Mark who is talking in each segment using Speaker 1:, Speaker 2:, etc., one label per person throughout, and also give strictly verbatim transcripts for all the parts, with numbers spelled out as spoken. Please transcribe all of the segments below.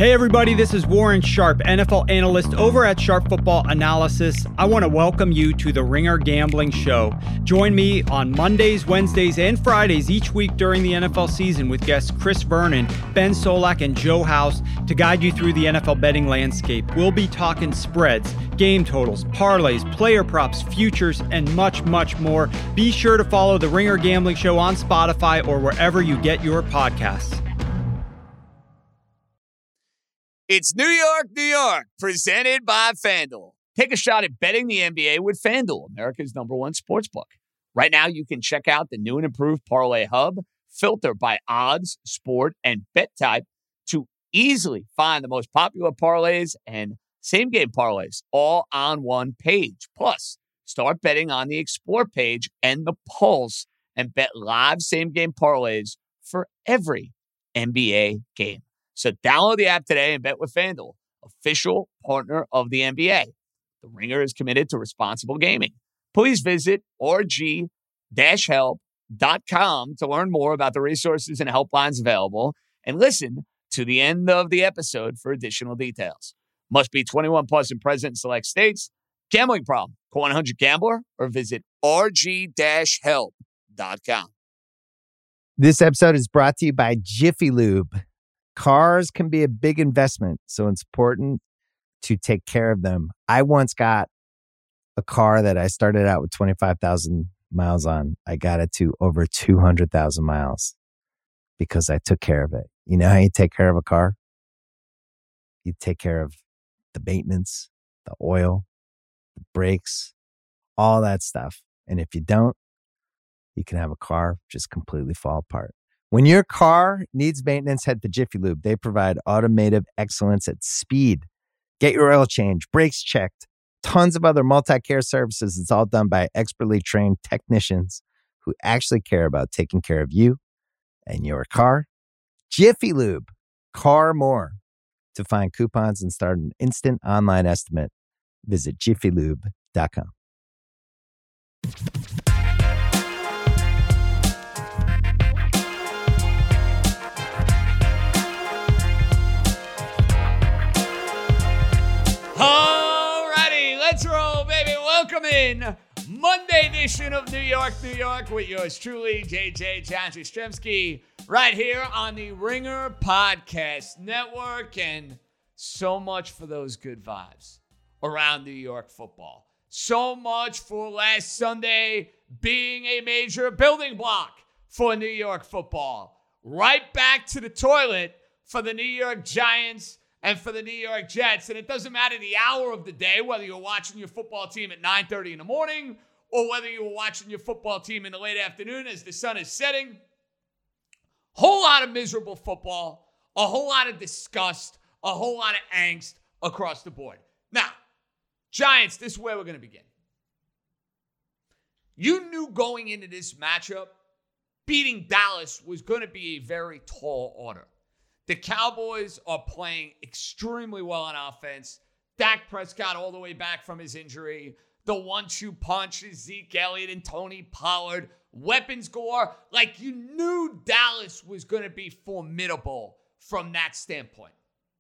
Speaker 1: Hey everybody, this is Warren Sharp, N F L analyst over at Sharp Football Analysis. I want to welcome you to the Ringer Gambling Show. Join me on Mondays, Wednesdays, and Fridays each week during the N F L season with guests Chris Vernon, Ben Solak, and Joe House to guide you through the N F L betting landscape. We'll be talking spreads, game totals, parlays, player props, futures, and much, much more. Be sure to follow the Ringer Gambling Show on Spotify or wherever you get your podcasts.
Speaker 2: It's New York, New York, presented by FanDuel. Take a shot at betting the N B A with FanDuel, America's number one sportsbook. Right now, you can check out the new and improved Parlay Hub, filter by odds, sport, and bet type to easily find the most popular parlays and same-game parlays all on one page. Plus, start betting on the Explore page and the Pulse and bet live same-game parlays for every N B A game. So download the app today and bet with FanDuel, official partner of the N B A. The Ringer is committed to responsible gaming. Please visit r g dash help dot com to learn more about the resources and helplines available, and listen to the end of the episode for additional details. Must be twenty-one plus and present in select states. Gambling problem? Call one hundred gambler or visit r g dash help dot com.
Speaker 3: This episode is brought to you by Jiffy Lube. Cars can be a big investment, so it's important to take care of them. I once got a car that I started out with twenty-five thousand miles on. I got it to over two hundred thousand miles because I took care of it. You know how you take care of a car? You take care of the maintenance, the oil, the brakes, all that stuff. And if you don't, you can have a car just completely fall apart. When your car needs maintenance, head to Jiffy Lube. They provide automotive excellence at speed. Get your oil change, brakes checked, tons of other multi-care services. It's all done by expertly trained technicians who actually care about taking care of you and your car. Jiffy Lube, car more. To find coupons and start an instant online estimate, visit jiffy lube dot com.
Speaker 2: Alrighty, let's roll, baby. Welcome in Monday edition of New York, New York with yours truly, J J Jastrzemski, right here on the Ringer Podcast Network. And so much for those good vibes around New York football. So much for last Sunday being a major building block for New York football. Right back to the toilet for the New York Giants and for the New York Jets. And it doesn't matter the hour of the day, whether you're watching your football team at nine thirty in the morning or whether you were watching your football team in the late afternoon as the sun is setting. Whole lot of miserable football, a whole lot of disgust, a whole lot of angst across the board. Now, Giants, this is where we're going to begin. You knew going into this matchup, beating Dallas was going to be a very tall order. The Cowboys are playing extremely well on offense. Dak Prescott all the way back from his injury. The one two punch is Zeke Elliott and Tony Pollard. Weapons galore. Like, you knew Dallas was going to be formidable from that standpoint.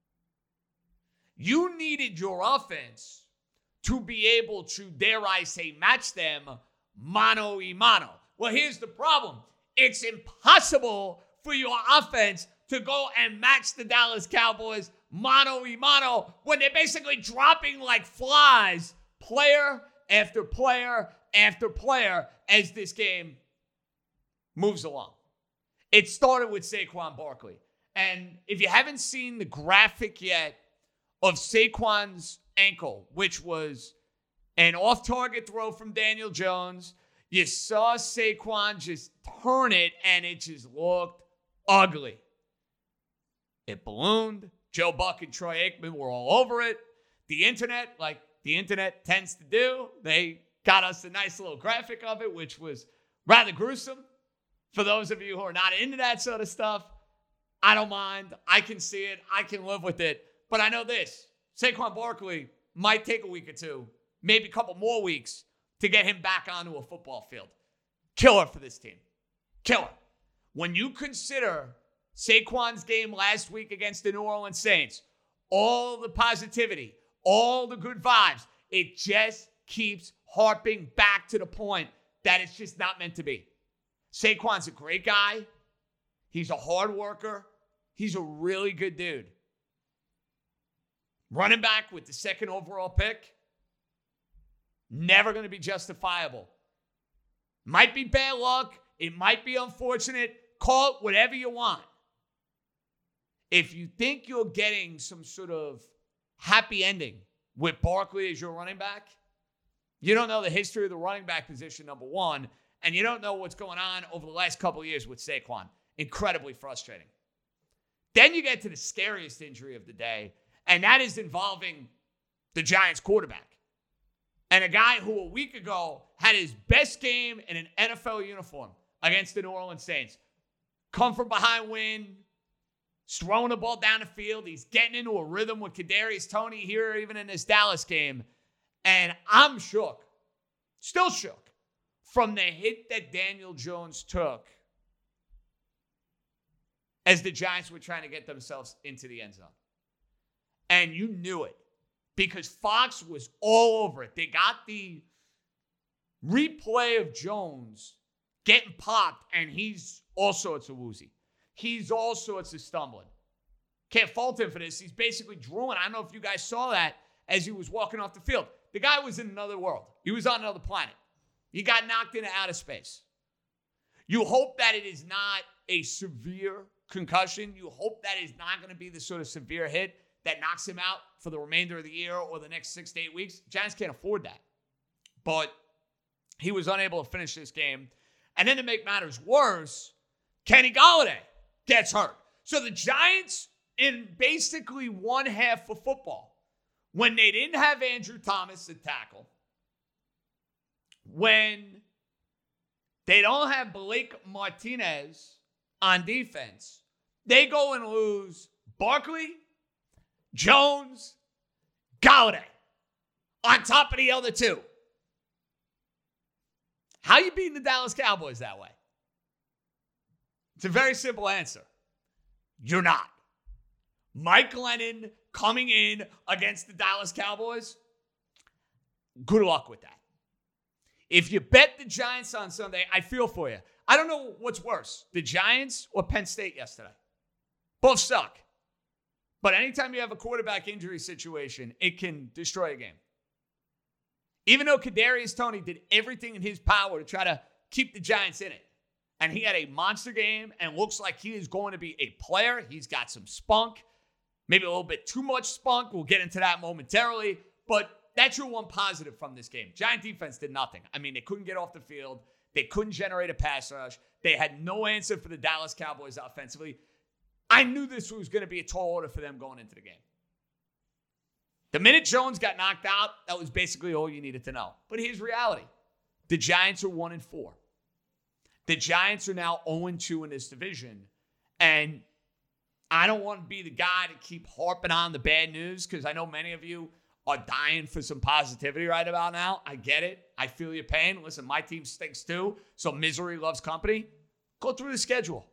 Speaker 2: You needed your offense to be able to, dare I say, match them mano a mano. Well, here's the problem. It's impossible for your offense to go and match the Dallas Cowboys mano a mano when they're basically dropping like flies, player after player after player, as this game moves along. It started with Saquon Barkley. And if you haven't seen the graphic yet of Saquon's ankle, which was an off-target throw from Daniel Jones, you saw Saquon just turn it, and it just looked ugly. It ballooned. Joe Buck and Troy Aikman were all over it. The internet, like the internet tends to do, they got us a nice little graphic of it, which was rather gruesome. For those of you who are not into that sort of stuff, I don't mind. I can see it. I can live with it. But I know this. Saquon Barkley might take a week or two, maybe a couple more weeks, to get him back onto a football field. Killer for this team. Killer. When you consider Saquon's game last week against the New Orleans Saints, all the positivity, all the good vibes. It just keeps harping back to the point that it's just not meant to be. Saquon's a great guy. He's a hard worker. He's a really good dude. Running back with the second overall pick, never going to be justifiable. Might be bad luck. It might be unfortunate. Call it whatever you want. If you think you're getting some sort of happy ending with Barkley as your running back, you don't know the history of the running back position, number one, and you don't know what's going on over the last couple of years with Saquon. Incredibly frustrating. Then you get to the scariest injury of the day, and that is involving the Giants quarterback. And a guy who a week ago had his best game in an N F L uniform against the New Orleans Saints. Come from behind win. He's throwing the ball down the field. He's getting into a rhythm with Kadarius Toney here, even in this Dallas game. And I'm shook, still shook, from the hit that Daniel Jones took as the Giants were trying to get themselves into the end zone. And you knew it because Fox was all over it. They got the replay of Jones getting popped, and he's all sorts of woozy. He's all sorts of stumbling. Can't fault him for this. He's basically drooling. I don't know if you guys saw that as he was walking off the field. The guy was in another world. He was on another planet. He got knocked into outer space. You hope that it is not a severe concussion. You hope that is not going to be the sort of severe hit that knocks him out for the remainder of the year or the next six to eight weeks. Giants can't afford that. But he was unable to finish this game. And then to make matters worse, Kenny Golladay gets hurt. So the Giants, in basically one half of football, when they didn't have Andrew Thomas at tackle, when they don't have Blake Martinez on defense, they go and lose Barkley, Jones, Golladay on top of the other two. How you beating the Dallas Cowboys that way? It's a very simple answer. You're not. Mike Glennon coming in against the Dallas Cowboys, good luck with that. If you bet the Giants on Sunday, I feel for you. I don't know what's worse, the Giants or Penn State yesterday. Both suck. But anytime you have a quarterback injury situation, it can destroy a game. Even though Kadarius Toney did everything in his power to try to keep the Giants in it, and he had a monster game and looks like he is going to be a player. He's got some spunk, maybe a little bit too much spunk. We'll get into that momentarily. But that's your one positive from this game. Giant defense did nothing. I mean, they couldn't get off the field. They couldn't generate a pass rush. They had no answer for the Dallas Cowboys offensively. I knew this was going to be a tall order for them going into the game. The minute Jones got knocked out, that was basically all you needed to know. But here's reality. The Giants are one and four. The Giants are now oh and two in this division. And I don't want to be the guy to keep harping on the bad news because I know many of you are dying for some positivity right about now. I get it. I feel your pain. Listen, my team stinks too, so misery loves company. Go through the schedule.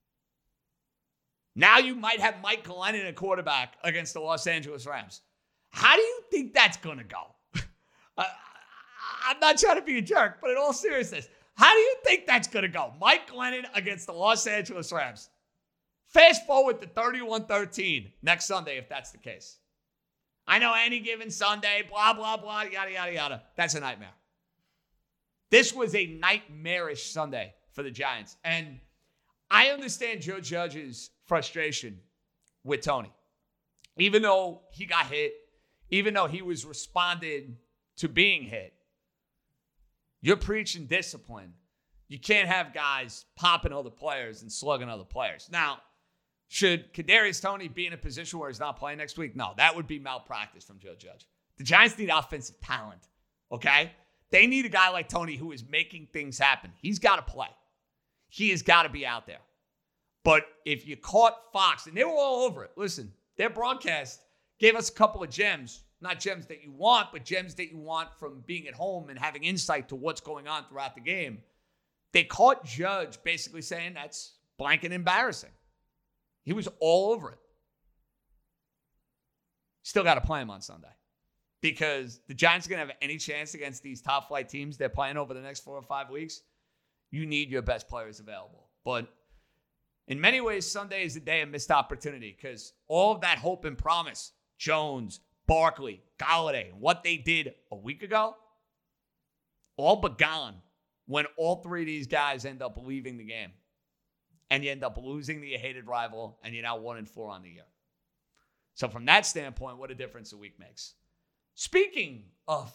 Speaker 2: Now you might have Mike Glennon at quarterback against the Los Angeles Rams. How do you think that's going to go? uh, I'm not trying to be a jerk, but in all seriousness, how do you think that's going to go? Mike Glennon against the Los Angeles Rams. Fast forward to thirty-one thirteen next Sunday if that's the case. I know any given Sunday, blah, blah, blah, yada, yada, yada. That's a nightmare. This was a nightmarish Sunday for the Giants. And I understand Joe Judge's frustration with Toney. Even though he got hit, even though he was responding to being hit, you're preaching discipline. You can't have guys popping other players and slugging other players. Now, should Kadarius Toney be in a position where he's not playing next week? No, that would be malpractice from Joe Judge. The Giants need offensive talent, okay? They need a guy like Toney who is making things happen. He's got to play. He has got to be out there. But if you caught Fox, and they were all over it. Listen, their broadcast gave us a couple of gems. Not gems that you want, but gems that you want from being at home and having insight to what's going on throughout the game. They caught Judge basically saying that's blank and embarrassing. He was all over it. Still got to play them on Sunday. Because the Giants are going to have any chance against these top flight teams they're playing over the next four or five weeks. You need your best players available. But in many ways, Sunday is a day of missed opportunity because all of that hope and promise, Jones, Barkley, Golladay, and what they did a week ago, all but gone when all three of these guys end up leaving the game. And you end up losing to your hated rival, and you're now one and four on the year. So from that standpoint, what a difference a week makes. Speaking of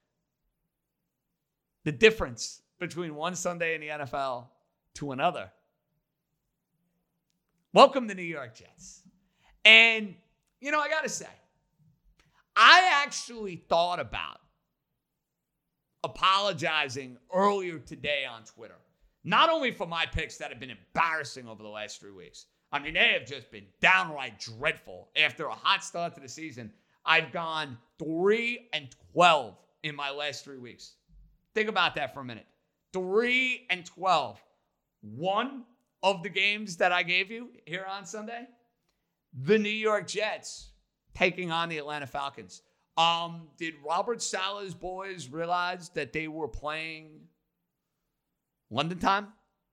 Speaker 2: the difference between one Sunday in the N F L to another, welcome the New York Jets. And, you know, I got to say, I actually thought about apologizing earlier today on Twitter. Not only for my picks that have been embarrassing over the last three weeks. I mean, they have just been downright dreadful. After a hot start to the season, I've gone three and twelve in my last three weeks. Think about that for a minute. three and twelve. One of the games that I gave you here on Sunday, the New York Jets taking on the Atlanta Falcons. Um, did Robert Saleh's boys realize that they were playing London time?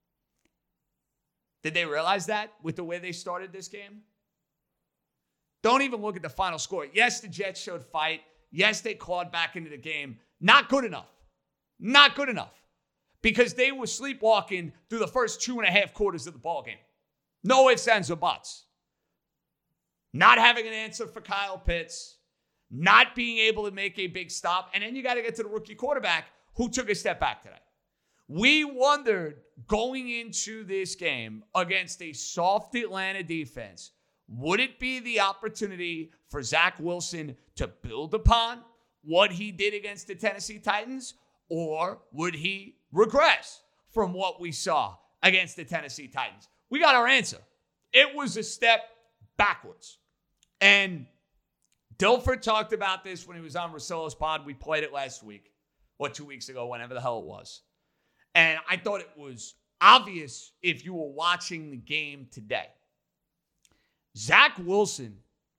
Speaker 2: Did they realize that with the way they started this game? Don't even look at the final score. Yes, the Jets showed fight. Yes, they clawed back into the game. Not good enough. Not good enough. Because they were sleepwalking through the first two and a half quarters of the ballgame. No ifs, ands, or buts. Not having an answer for Kyle Pitts. Not being able to make a big stop. And then you got to get to the rookie quarterback who took a step back today. We wondered going into this game against a soft Atlanta defense, would it be the opportunity for Zach Wilson to build upon what he did against the Tennessee Titans, or would he regress from what we saw against the Tennessee Titans? We got our answer. It was a step backwards. And Dilfer talked about this when he was on Russillo's pod. We played it last week or two weeks ago, whenever the hell it was. And I thought it was obvious if you were watching the game today. Zach Wilson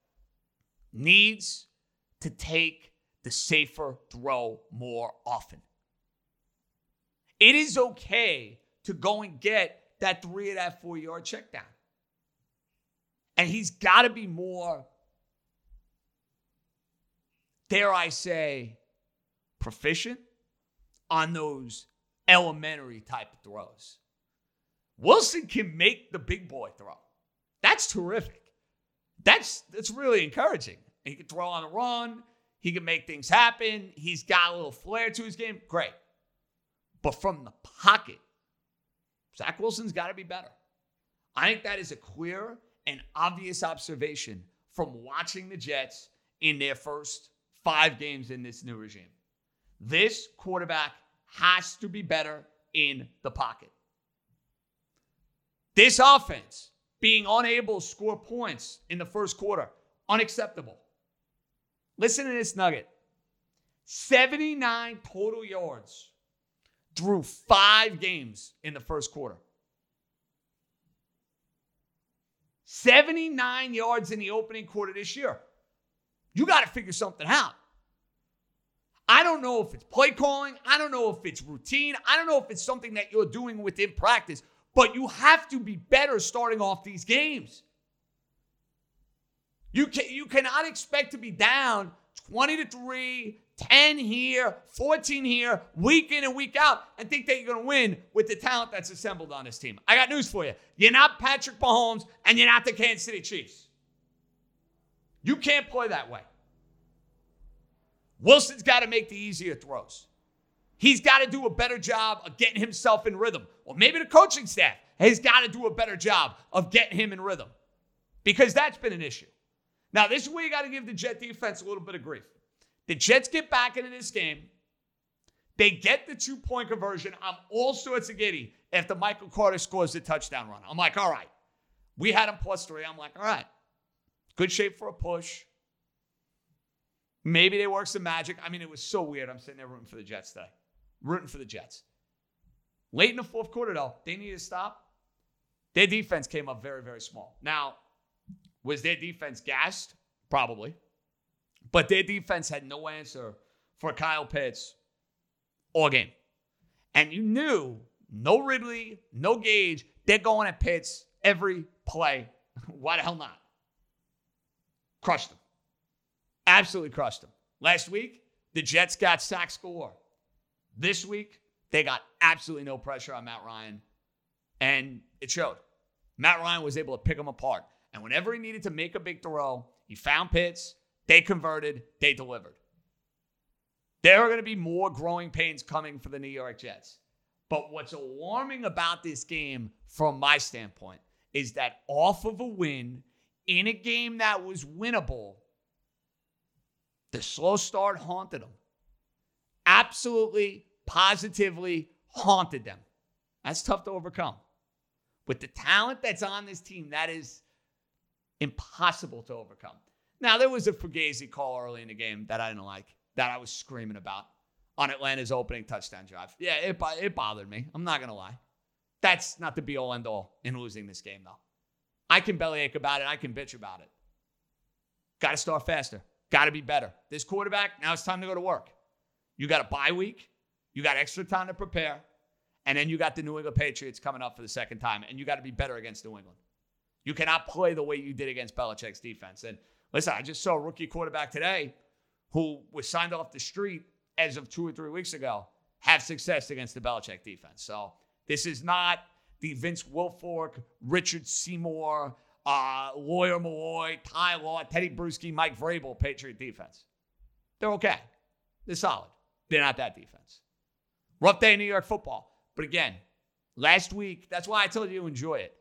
Speaker 2: needs to take the safer throw more often. It is okay to go and get that three of that four-yard check down. And he's got to be more, dare I say, proficient on those elementary type of throws. Wilson can make the big boy throw. That's terrific. That's that's really encouraging. He can throw on the run. He can make things happen. He's got a little flair to his game. Great. But from the pocket, Zach Wilson's got to be better. I think that is a clear and obvious observation from watching the Jets in their first five games in this new regime. This quarterback has to be better in the pocket. This offense being unable to score points in the first quarter, unacceptable. Listen to this nugget. seventy-nine total yards through five games in the first quarter. seventy-nine yards in the opening quarter this year. You got to figure something out. I don't know if it's play calling. I don't know if it's routine. I don't know if it's something that you're doing within practice. But you have to be better starting off these games. You can, you cannot expect to be down twenty to three, ten here, fourteen here, week in and week out, and think that you're going to win with the talent that's assembled on this team. I got news for you. You're not Patrick Mahomes, and you're not the Kansas City Chiefs. You can't play that way. Wilson's got to make the easier throws. He's got to do a better job of getting himself in rhythm. Or maybe the coaching staff has got to do a better job of getting him in rhythm. Because that's been an issue. Now, this is where you got to give the Jet defense a little bit of grief. The Jets get back into this game. They get the two-point conversion. I'm all sorts of giddy after Michael Carter scores the touchdown run. I'm like, all right. We had him plus three. I'm like, all right. Good shape for a push. Maybe they work some magic. I mean, it was so weird. I'm sitting there rooting for the Jets today. Rooting for the Jets. Late in the fourth quarter, though, they needed to stop. Their defense came up very, very small. Now, was their defense gassed? Probably. But their defense had no answer for Kyle Pitts all game. And you knew no Ridley, no Gage. They're going at Pitts every play. Why the hell not? Crushed them. Absolutely crushed them. Last week, the Jets got sack score. This week, they got absolutely no pressure on Matt Ryan. And it showed. Matt Ryan was able to pick them apart. And whenever he needed to make a big throw, he found Pitts. They converted. They delivered. There are going to be more growing pains coming for the New York Jets. But what's alarming about this game, from my standpoint, is that off of a win in a game that was winnable, the slow start haunted them. Absolutely, positively haunted them. That's tough to overcome. With the talent that's on this team, that is impossible to overcome. Now, there was a Fugazi call early in the game that I didn't like, that I was screaming about on Atlanta's opening touchdown drive. Yeah, it, it bothered me. I'm not going to lie. That's not the be-all, end-all in losing this game, though. I can bellyache about it. I can bitch about it. Got to start faster. Got to be better. This quarterback, now it's time to go to work. You got a bye week. You got extra time to prepare. And then you got the New England Patriots coming up for the second time. And you got to be better against New England. You cannot play the way you did against Belichick's defense. And listen, I just saw a rookie quarterback today who was signed off the street as of two or three weeks ago have success against the Belichick defense. So this is not the Vince Wilfork, Richard Seymour, uh, Lawyer Malloy, Ty Law, Teddy Bruschi, Mike Vrabel Patriot defense. They're okay. They're solid. They're not that defense. Rough day in New York football. But again, last week, that's why I told you to enjoy it.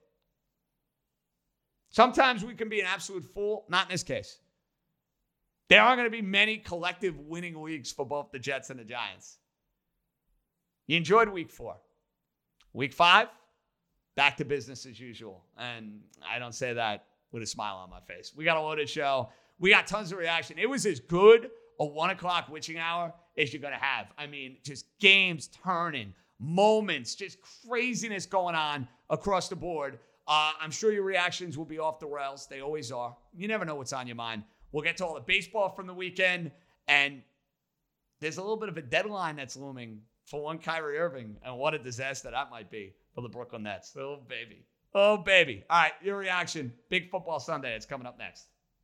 Speaker 2: Sometimes we can be an absolute fool. Not in this case. There are going to be many collective winning weeks for both the Jets and the Giants. You enjoyed week four. Week five, back to business as usual. And I don't say that with a smile on my face. We got a loaded show. We got tons of reaction. It was as good a one o'clock witching hour as you're going to have. I mean, just games turning, moments, just craziness going on across the board. Uh, I'm sure your reactions will be off the rails. They always are. You never know what's on your mind. We'll get to all the baseball from the weekend. And there's a little bit of a deadline that's looming for one Kyrie Irving. And what a disaster that might be for the Brooklyn Nets. Oh, baby. Oh, baby. All right, your reaction. Big Football Sunday. It's coming up next.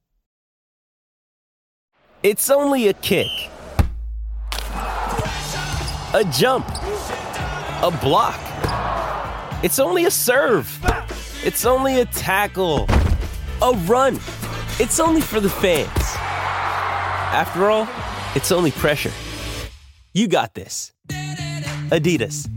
Speaker 4: It's only a kick. A jump. A block. It's only a serve. It's only a tackle. A run. It's only for the fans. After all, it's only pressure. You got this. Adidas.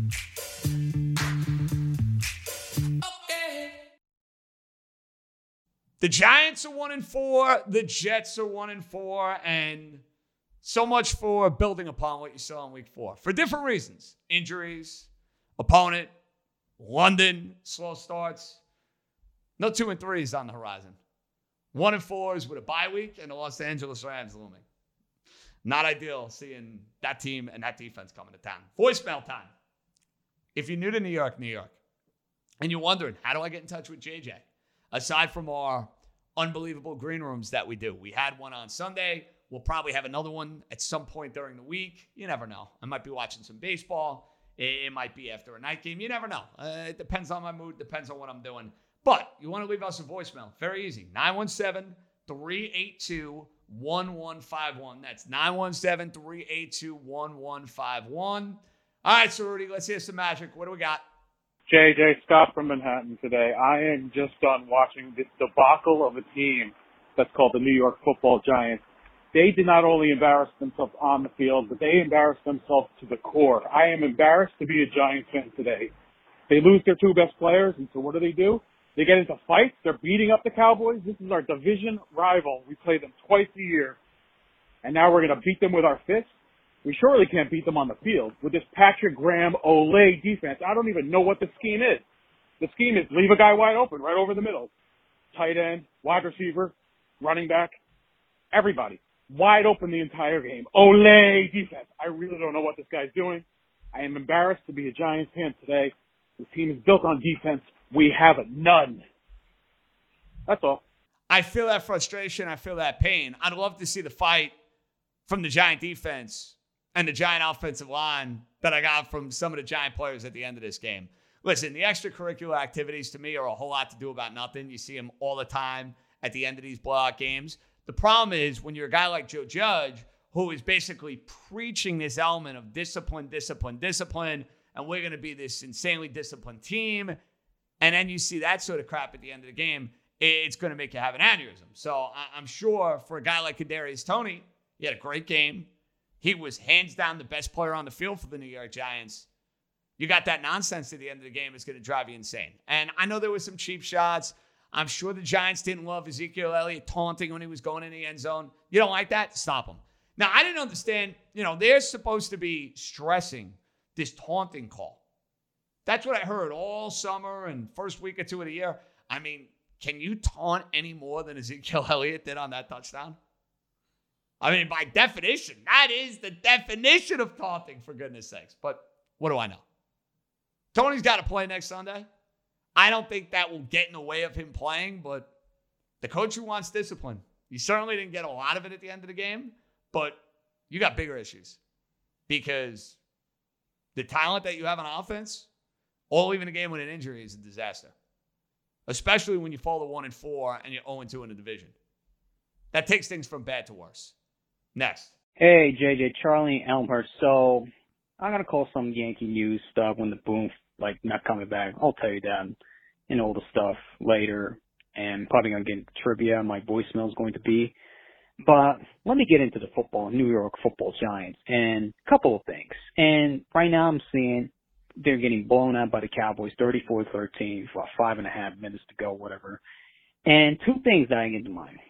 Speaker 2: The Giants are one and four. The Jets are one and four. And so much for building upon what you saw in week four. For different reasons. Injuries, opponent, London, slow starts. No two and threes on the horizon. One and fours with a bye week and the Los Angeles Rams looming. Not ideal seeing that team and that defense coming to town. Voicemail time. If you're new to New York, New York, and you're wondering, how do I get in touch with J J? Aside from our unbelievable green rooms that we do. We had one on Sunday. We'll probably have another one at some point during the week. You never know. I might be watching some baseball. It might be after a night game. You never know. Uh, it depends on my mood. Depends on what I'm doing. But you want to leave us a voicemail. Very easy. nine one seven, three eight two, one one five one. That's nine one seven, three eight two, one one five one. All right, so Rudy, let's hear some magic. What do we got?
Speaker 5: J J, Scott from Manhattan today. I am just done watching this debacle of a team that's called the New York Football Giants. They did not only embarrass themselves on the field, but they embarrassed themselves to the core. I am embarrassed to be a Giants fan today. They lose their two best players, and so what do they do? They get into fights. They're beating up the Cowboys. This is our division rival. We play them twice a year, and now we're going to beat them with our fists? We surely can't beat them on the field with this Patrick Graham Olay defense. I don't even know what the scheme is. The scheme is leave a guy wide open right over the middle. Tight end, wide receiver, running back, everybody. Wide open the entire game. Olay defense. I really don't know what this guy's doing. I am embarrassed to be a Giants fan today. This team is built on defense. We have none. That's all.
Speaker 2: I feel that frustration. I feel that pain. I'd love to see the fight from the Giant defense and the Giant offensive line that I got from some of the Giant players at the end of this game. Listen, the extracurricular activities to me are a whole lot to do about nothing. You see them all the time at the end of these blowout games. The problem is when you're a guy like Joe Judge, who is basically preaching this element of discipline, discipline, discipline, and we're going to be this insanely disciplined team, and then you see that sort of crap at the end of the game, it's going to make you have an aneurysm. So I'm sure for a guy like Kadarius Toney, he had a great game. He was hands down the best player on the field for the New York Giants. You got that nonsense at the end of the game, it's going to drive you insane. And I know there were some cheap shots. I'm sure the Giants didn't love Ezekiel Elliott taunting when he was going in the end zone. You don't like that? Stop him. Now, I didn't understand, you know, they're supposed to be stressing this taunting call. That's what I heard all summer and first week or two of the year. I mean, can you taunt any more than Ezekiel Elliott did on that touchdown? I mean, by definition, that is the definition of taunting, for goodness sakes. But what do I know? Tony's got to play next Sunday. I don't think that will get in the way of him playing, but the coach who wants discipline, he certainly didn't get a lot of it at the end of the game, but you got bigger issues because the talent that you have on offense, all leaving a game with an injury is a disaster, especially when you fall to one and four and you're oh and two in the division. That takes things from bad to worse. Next.
Speaker 6: Hey, J J, Charlie Elmhurst. So I'm going to call some Yankee news stuff when the Boom, like, not coming back. I'll tell you that and all the stuff later. And probably going to get trivia. My voicemail is going to be. But let me get into the football, New York Football Giants, and a couple of things. And right now I'm seeing they're getting blown out by the Cowboys, thirty-four thirteen, for five and a half minutes to go, whatever. And two things that I get to mind.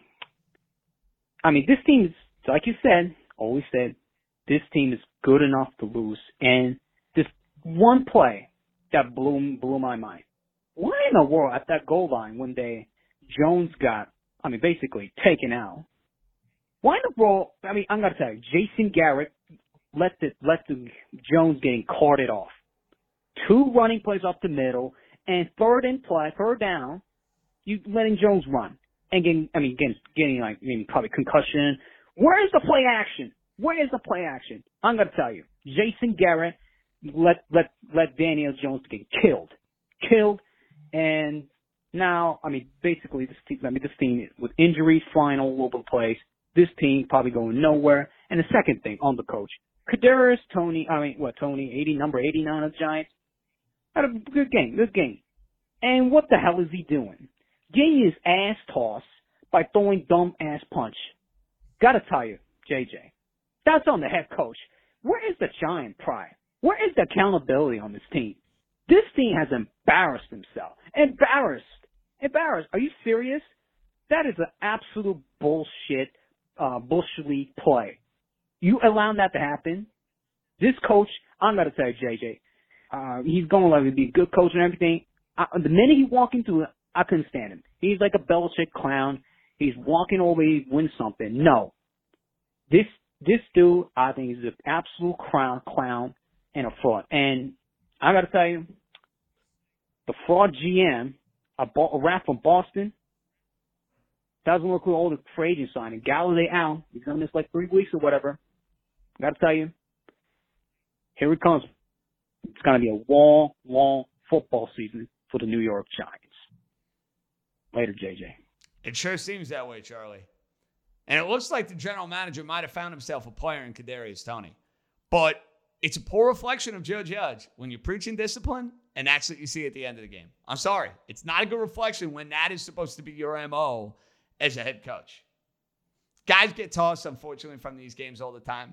Speaker 6: I mean, this team is, like you said, always said, this team is good enough to lose. And this one play that blew, blew my mind. Why in the world at that goal line when they, Jones got, I mean, basically taken out? Why in the world, I mean, I'm going to tell you, Jason Garrett let the, let the Jones getting carted off. Two running plays up the middle, and third and play, third down, you letting Jones run. And getting, I mean, getting, getting like, I mean, probably concussion. Where is the play action? Where is the play action? I'm going to tell you. Jason Garrett let, let, let Daniel Jones get killed. Killed. And now, I mean, basically this team, I mean, this team with injuries flying all over the place. This team probably going nowhere. And the second thing on the coach, Kadarius Toney, I mean, what, Toney, eighty, number eighty-nine of the Giants, had a good game, good game. And what the hell is he doing? Getting his ass tossed by throwing dumb ass punch. Gotta tell you, J J, that's on the head coach. Where is the Giant pride? Where is the accountability on this team? This team has embarrassed himself. Embarrassed. Embarrassed. Are you serious? That is an absolute bullshit, uh, bullshit play. You allowed that to happen? This coach, I'm going to tell you, J J, uh, he's going to like, be a good coach and everything. I, the minute he walked into it, I couldn't stand him. He's like a Belichick clown. He's walking over, he wins something. No. This, this dude, I think, is an absolute clown, clown and a fraud. And I got to tell you, the fraud G M, a, a rat from Boston, doesn't look like all the free agent signing. Galladay out. He's going to miss like three weeks or whatever. I got to tell you, here it comes. It's going to be a long, long football season for the New York Giants. Later, J J.
Speaker 2: It sure seems that way, Charlie. And it looks like the general manager might have found himself a player in Kadarius Toney. But it's a poor reflection of Joe Judge when you're preaching discipline, and that's what you see at the end of the game. I'm sorry. It's not a good reflection when that is supposed to be your M O as a head coach. Guys get tossed, unfortunately, from these games all the time.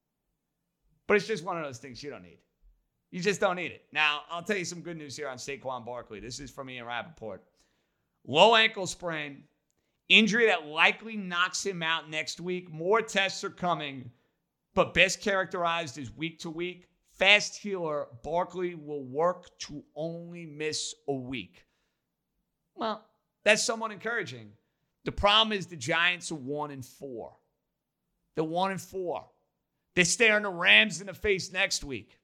Speaker 2: But it's just one of those things you don't need. You just don't need it. Now, I'll tell you some good news here on Saquon Barkley. This is from Ian Rappaport. Low ankle sprain, injury that likely knocks him out next week. More tests are coming, but best characterized as week to week. Fast healer, Barkley will work to only miss a week. Well, that's somewhat encouraging. The problem is the Giants are one and four. They're one and four. They're staring the Rams in the face next week.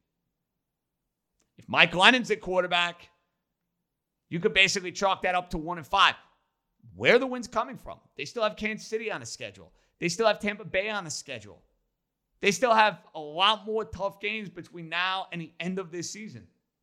Speaker 2: If Mike Glennon's at quarterback, you could basically chalk that up to one and five. Where are the wins coming from? They still have Kansas City on the schedule. They still have Tampa Bay on the schedule. They still have a lot more tough games between now and the end of this season.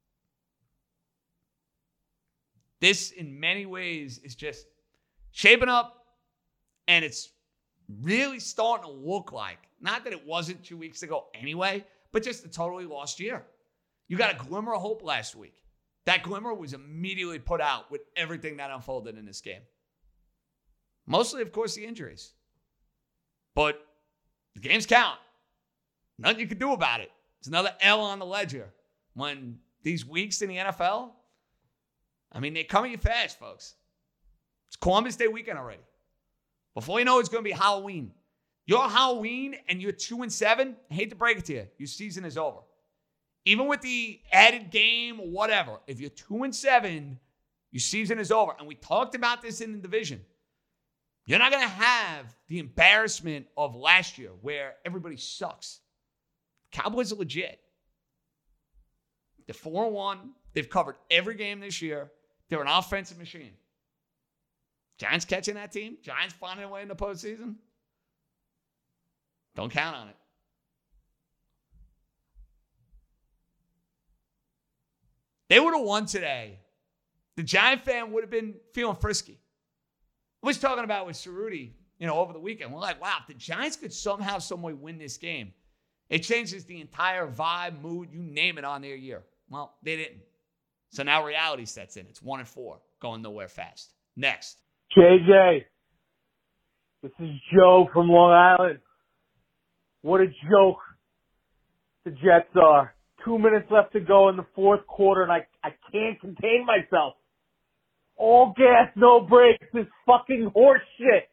Speaker 2: This, in many ways, is just shaping up, and it's really starting to look like, not that it wasn't two weeks ago anyway, but just a totally lost year. You got a glimmer of hope last week. That glimmer was immediately put out with everything that unfolded in this game. Mostly, of course, the injuries. But the games count. Nothing you can do about it. It's another L on the ledger. When these weeks in the N F L, I mean, they come at you fast, folks. It's Columbus Day weekend already. Before you know it, it's going to be Halloween. You're Halloween and you're two and seven. I hate to break it to you. Your season is over. Even with the added game or whatever, if you're two and seven, your season is over. And we talked about this in the division. You're not going to have the embarrassment of last year where everybody sucks. Cowboys are legit. They're four and one. They've covered every game this year. They're an offensive machine. Giants catching that team? Giants finding a way in the postseason? Don't count on it. They would have won today. The Giant fan would have been feeling frisky. I was talking about with Cerruti, you know, over the weekend. We're like, wow, if the Giants could somehow, some way win this game, it changes the entire vibe, mood, you name it on their year. Well, they didn't. So now reality sets in. It's one and four, going nowhere fast. Next.
Speaker 7: J J, this is Joe from Long Island. What a joke the Jets are. Two minutes left to go in the fourth quarter, and I, I can't contain myself. All gas, no brakes. This fucking horse shit.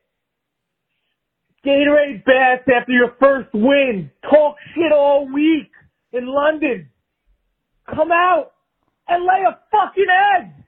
Speaker 7: Gatorade baths after your first win. Talk shit all week in London. Come out and lay a fucking egg.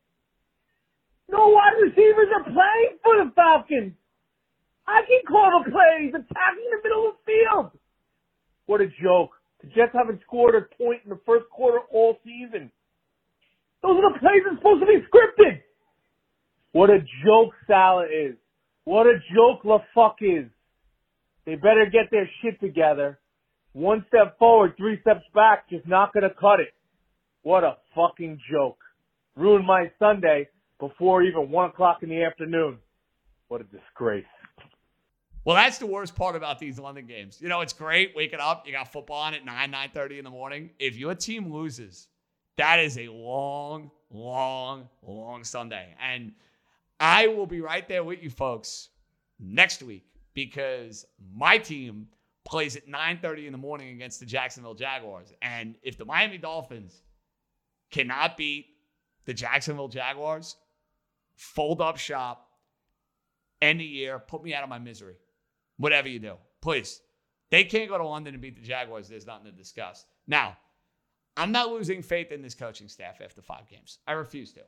Speaker 7: No wide receivers are playing for the Falcons. I can call the plays, attacking the middle of the field. What a joke. The Jets haven't scored a point in the first quarter all season. Those are the plays that are supposed to be scripted. What a joke Salah is. What a joke LaFuck is. They better get their shit together. One step forward, three steps back, just not going to cut it. What a fucking joke. Ruined my Sunday before even one o'clock in the afternoon. What a disgrace.
Speaker 2: Well, that's the worst part about these London games. You know, it's great waking up. You got football on at nine, nine thirty in the morning. If your team loses, that is a long, long, long Sunday. And I will be right there with you folks next week because my team plays at nine thirty in the morning against the Jacksonville Jaguars. And if the Miami Dolphins cannot beat the Jacksonville Jaguars, fold up shop, end the year, put me out of my misery. Whatever you do, please. They can't go to London and beat the Jaguars. There's nothing to discuss. Now, I'm not losing faith in this coaching staff after five games. I refuse to.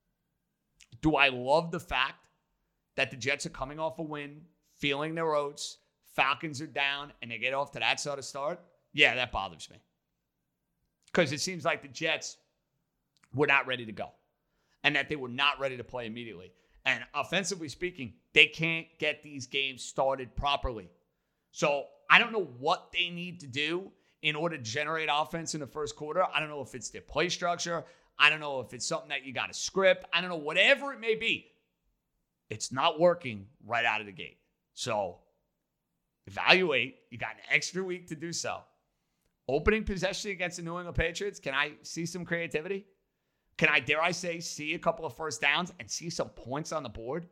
Speaker 2: Do I love the fact that the Jets are coming off a win, feeling their oats, Falcons are down, and they get off to that sort of start? Yeah, that bothers me. Because it seems like the Jets were not ready to go and that they were not ready to play immediately. And offensively speaking, they can't get these games started properly. So I don't know what they need to do in order to generate offense in the first quarter. I don't know if it's their play structure. I don't know if it's something that you got to script. I don't know, whatever it may be. It's not working right out of the gate. So evaluate. You got an extra week to do so. Opening possession against the New England Patriots. Can I see some creativity? Can I, dare I say, see a couple of first downs and see some points on the board?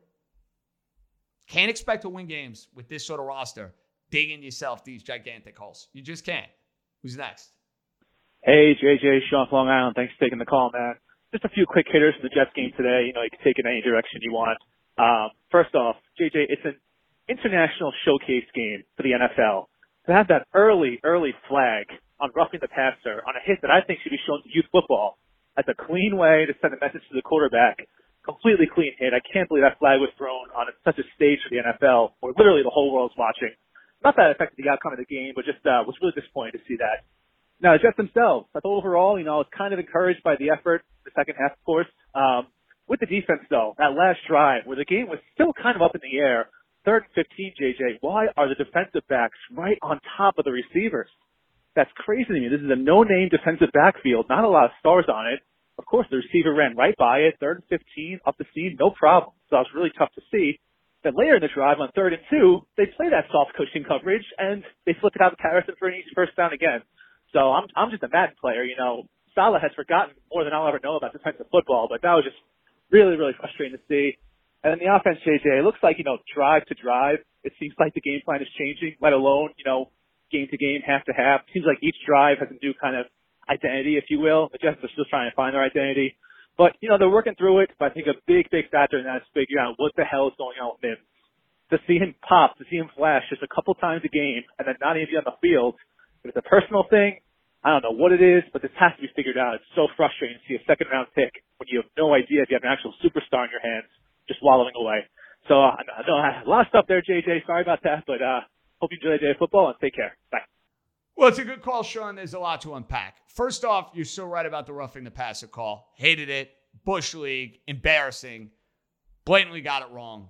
Speaker 2: Can't expect to win games with this sort of roster, digging yourself these gigantic holes. You just can't. Who's next?
Speaker 8: Hey, J J, Sean from Long Island. Thanks for taking the call, man. Just a few quick hitters for the Jets game today. You know, you can take it in any direction you want. Um, first off, J J, it's an international showcase game for the N F L. To have that early, early flag on roughing the passer on a hit that I think should be shown to youth football, that's a clean way to send a message to the quarterback. Completely clean hit. I can't believe that flag was thrown on such a stage for the N F L where literally the whole world's watching. Not that it affected the outcome of the game, but just uh, was really disappointed to see that. Now, the Jets themselves, I thought overall, you know, I was kind of encouraged by the effort, the second half, of course. Um, with the defense, though, that last drive where the game was still kind of up in the air, third and fifteen, J J, why are the defensive backs right on top of the receivers? That's crazy to me. This is a no-name defensive backfield, not a lot of stars on it. Of course, the receiver ran right by it, third and fifteen, up the seam, no problem. So that was really tough to see. Then later in the drive, on third and two, they play that soft coaching coverage, and they flip it out to Harrison for an easy first down again. So I'm I'm just a Madden player, you know. Saleh has forgotten more than I'll ever know about defensive football, but that was just really, really frustrating to see. And then the offense, J J, it looks like, you know, drive to drive, it seems like the game plan is changing, let alone, you know, game to game, half to half. It seems like each drive has a new kind of identity, if you will. The Jets are still trying to find their identity. But, you know, they're working through it. But I think a big, big factor in that is figuring out what the hell is going on with Mims. To see him pop, to see him flash just a couple times a game and then not even be on the field, if it's a personal thing, I don't know what it is, but this has to be figured out. It's so frustrating to see a second-round pick when you have no idea if you have an actual superstar in your hands just wallowing away. So uh, I know I have a lot of stuff there, J J. Sorry about that, but uh, hope you enjoy the day of football and take care. Bye.
Speaker 2: Well, it's a good call, Sean. There's a lot to unpack. First off, you're so right about the roughing the passer call. Hated it. Bush League. Embarrassing. Blatantly got it wrong.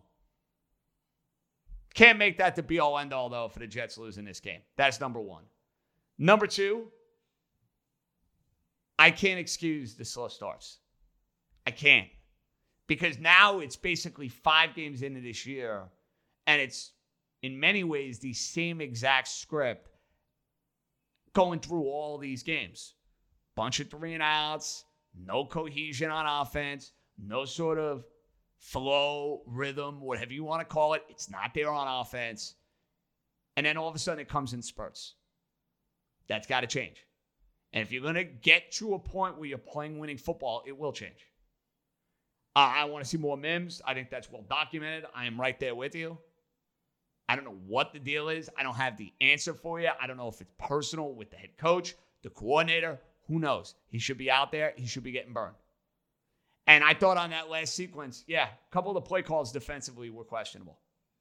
Speaker 2: Can't make that the be-all, end-all, though, for the Jets losing this game. That's number one. Number two, I can't excuse the slow starts. I can't. Because now it's basically five games into this year, and it's, in many ways, the same exact script going through all these games. Bunch of three and outs, no cohesion on offense, no sort of flow, rhythm, whatever you want to call it. It's not there on offense. And then all of a sudden it comes in spurts. That's got to change. And if you're going to get to a point where you're playing winning football, it will change. Uh, I want to see more Mims. I think that's well documented. I am right there with you. I don't know what the deal is. I don't have the answer for you. I don't know if it's personal with the head coach, the coordinator. Who knows? He should be out there. He should be getting burned. And I thought on that last sequence, yeah, a couple of the play calls defensively were questionable.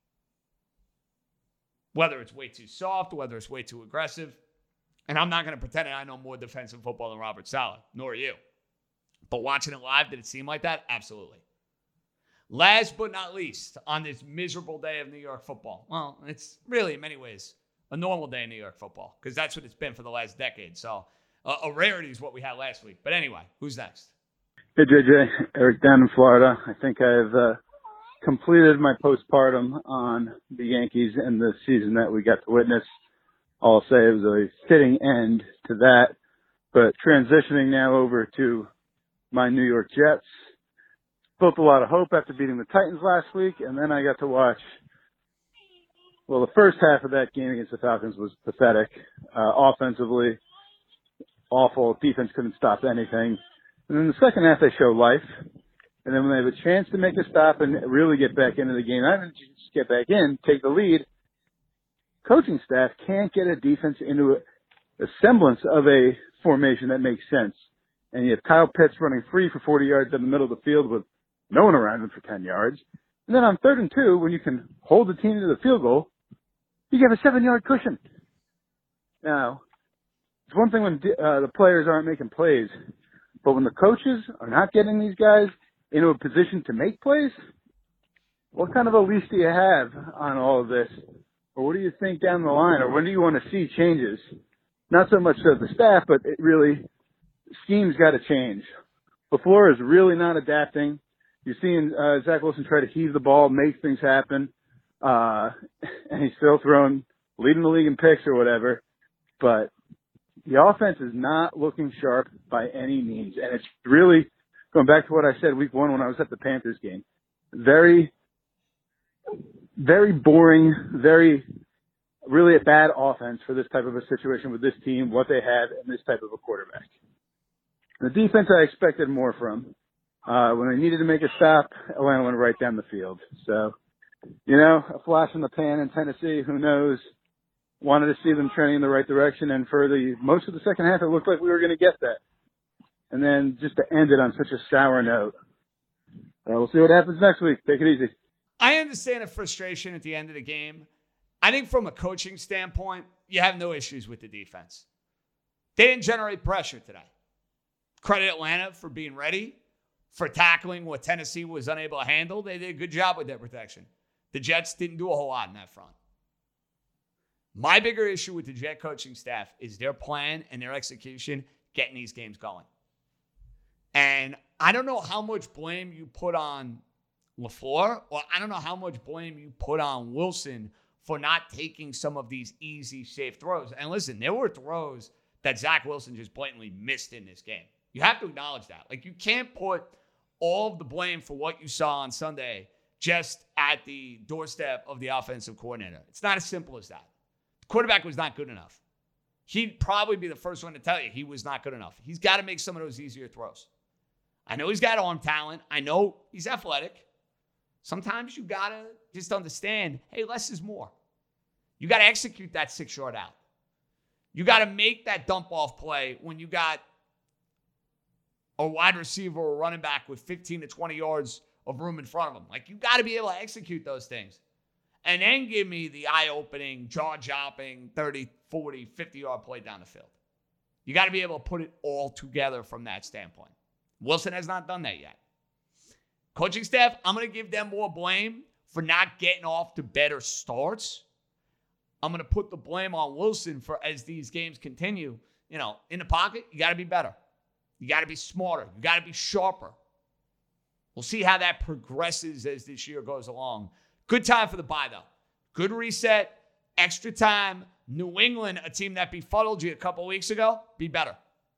Speaker 2: Whether it's way too soft, whether it's way too aggressive. And I'm not going to pretend that I know more defensive football than Robert Saleh, nor you. But watching it live, did it seem like that? Absolutely. Last but not least, on this miserable day of New York football. Well, it's really, in many ways, a normal day in New York football, because that's what it's been for the last decade. So uh, a rarity is what we had last week. But anyway, who's next?
Speaker 9: Hey, J J. Eric down in Florida. I think I've uh, completed my postpartum on the Yankees and the season that we got to witness. I'll say it was a fitting end to that. But transitioning now over to my New York Jets. Built a lot of hope after beating the Titans last week, and then I got to watch, well, the first half of that game against the Falcons was pathetic. Uh, offensively, awful. Defense couldn't stop anything. And then the second half, they show life. And then when they have a chance to make a stop and really get back into the game, not even just get back in, take the lead, coaching staff can't get a defense into a, a semblance of a formation that makes sense. And you have Kyle Pitts running free for forty yards in the middle of the field with no one around him for ten yards. And then on third and two, when you can hold the team to the field goal, you have a seven-yard cushion. Now, it's one thing when uh, the players aren't making plays, but when the coaches are not getting these guys into a position to make plays, what kind of a leash do you have on all of this? Or what do you think down the line? Or when do you want to see changes? Not so much of the staff, but it really, scheme's got to change. LaFleur is really not adapting. You're seeing uh, Zach Wilson try to heave the ball, make things happen, uh, and he's still throwing, leading the league in picks or whatever. But the offense is not looking sharp by any means. And it's really, going back to what I said week one when I was at the Panthers game, very, very boring, very, really a bad offense for this type of a situation with this team, what they have, and this type of a quarterback. The defense I expected more from. Uh, when they needed to make a stop, Atlanta went right down the field. So, you know, a flash in the pan in Tennessee, who knows? Wanted to see them trending in the right direction, and for the most of the second half, it looked like we were going to get that. And then just to end it on such a sour note. Uh, we'll see what happens next week. Take it easy.
Speaker 2: I understand the frustration at the end of the game. I think from a coaching standpoint, you have no issues with the defense. They didn't generate pressure today. Credit Atlanta for being ready, for tackling what Tennessee was unable to handle. They did a good job with their protection. The Jets didn't do a whole lot in that front. My bigger issue with the Jet coaching staff is their plan and their execution getting these games going. And I don't know how much blame you put on LaFleur, or I don't know how much blame you put on Wilson for not taking some of these easy, safe throws. And listen, there were throws that Zach Wilson just blatantly missed in this game. You have to acknowledge that. Like, you can't put all of the blame for what you saw on Sunday just at the doorstep of the offensive coordinator. It's not as simple as that. The quarterback was not good enough. He'd probably be the first one to tell you he was not good enough. He's got to make some of those easier throws. I know he's got arm talent. I know he's athletic. Sometimes you got to just understand, hey, less is more. You got to execute that six-yard out. You got to make that dump-off play when you got a wide receiver or running back with fifteen to twenty yards of room in front of them. Like, you got to be able to execute those things. And then give me the eye-opening, jaw-dropping, thirty, forty, fifty-yard play down the field. You got to be able to put it all together from that standpoint. Wilson has not done that yet. Coaching staff, I'm going to give them more blame for not getting off to better starts. I'm going to put the blame on Wilson for, as these games continue, you know, in the pocket, you got to be better. You got to be smarter. You got to be sharper. We'll see how that progresses as this year goes along. Good time for the bye, though. Good reset, extra time. New England, a team that befuddled you a couple weeks ago, be better.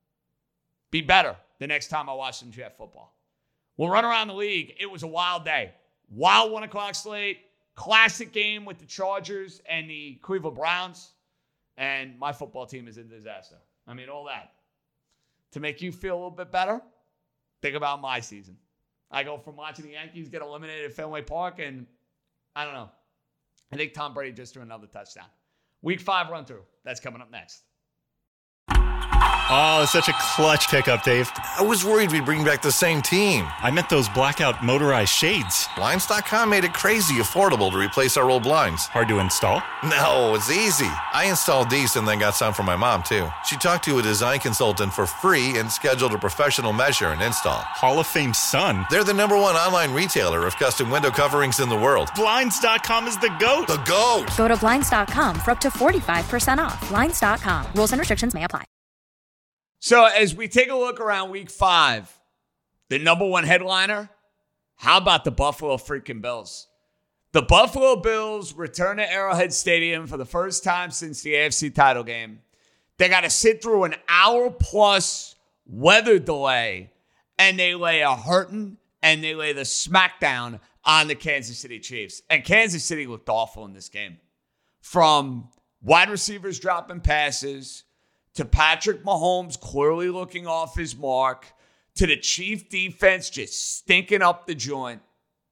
Speaker 2: Be better the next time I watch some Jet football. We'll run around the league. It was a wild day. Wild one o'clock slate. Classic game with the Chargers and the Cleveland Browns. And my football team is a disaster. I mean, all that. To make you feel a little bit better, think about my season. I go from watching the Yankees get eliminated at Fenway Park, and I don't know. I think Tom Brady just threw another touchdown. Week five run through. That's coming up next.
Speaker 10: Oh, such a clutch pickup, Dave.
Speaker 11: I was worried we'd bring back the same team.
Speaker 10: I meant those blackout motorized shades.
Speaker 11: Blinds dot com made it crazy affordable to replace our old blinds.
Speaker 10: Hard to install?
Speaker 11: No, it's easy. I installed these and then got some for my mom, too. She talked to a design consultant for free and scheduled a professional measure and install.
Speaker 10: Hall of Fame son.
Speaker 11: They're the number one online retailer of custom window coverings in the world.
Speaker 10: Blinds dot com is the GOAT.
Speaker 11: The GOAT.
Speaker 12: Go to Blinds dot com for up to forty-five percent off. Blinds dot com. Rules and restrictions may apply.
Speaker 2: So as we take a look around week five, the number one headliner, how about the Buffalo freaking Bills? The Buffalo Bills return to Arrowhead Stadium for the first time since the A F C title game. They got to sit through an hour-plus weather delay, and they lay a hurting, and they lay the smackdown on the Kansas City Chiefs. And Kansas City looked awful in this game. From wide receivers dropping passes, to Patrick Mahomes clearly looking off his mark, to the Chief defense just stinking up the joint.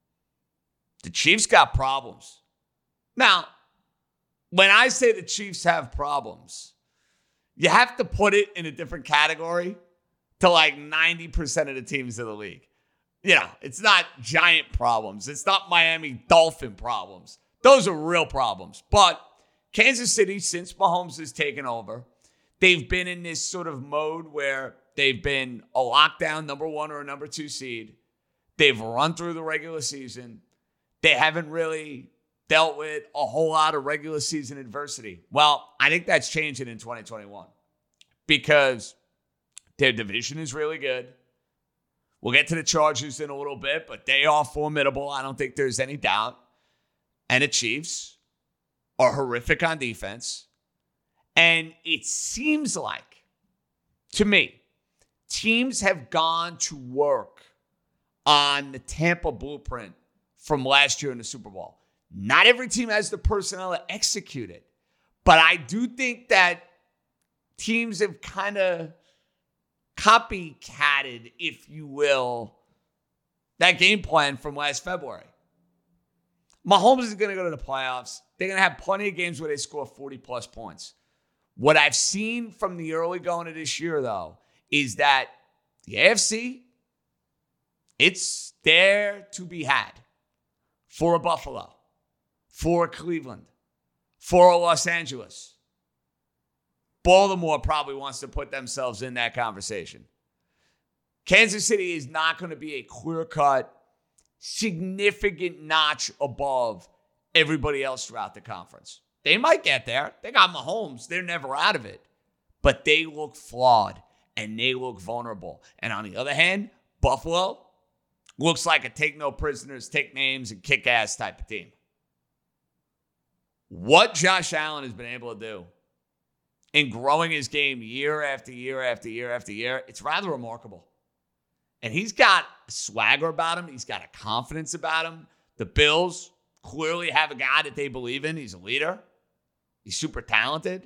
Speaker 2: The Chiefs got problems. Now, when I say the Chiefs have problems, you have to put it in a different category to like ninety percent of the teams in the league. You know, it's not giant problems. It's not Miami Dolphin problems. Those are real problems. But Kansas City, since Mahomes has taken over, they've been in this sort of mode where they've been a lockdown number one or a number two seed. They've run through the regular season. They haven't really dealt with a whole lot of regular season adversity. Well, I think that's changing in twenty twenty-one because their division is really good. We'll get to the Chargers in a little bit, but they are formidable. I don't think there's any doubt. And the Chiefs are horrific on defense. And it seems like, to me, teams have gone to work on the Tampa blueprint from last year in the Super Bowl. Not every team has the personnel to execute it. But I do think that teams have kind of copycatted, if you will, that game plan from last February. Mahomes is going to go to the playoffs. They're going to have plenty of games where they score forty-plus points. What I've seen from the early going of this year, though, is that the A F C, it's there to be had for a Buffalo, for a Cleveland, for a Los Angeles. Baltimore probably wants to put themselves in that conversation. Kansas City is not going to be a clear-cut, significant notch above everybody else throughout the conference. They might get there. They got Mahomes. They're never out of it. But they look flawed, and they look vulnerable. And on the other hand, Buffalo looks like a take no prisoners, take names, and kick ass type of team. What Josh Allen has been able to do in growing his game year after year after year after year, it's rather remarkable. And he's got a swagger about him. He's got a confidence about him. The Bills clearly have a guy that they believe in. He's a leader. He's super talented.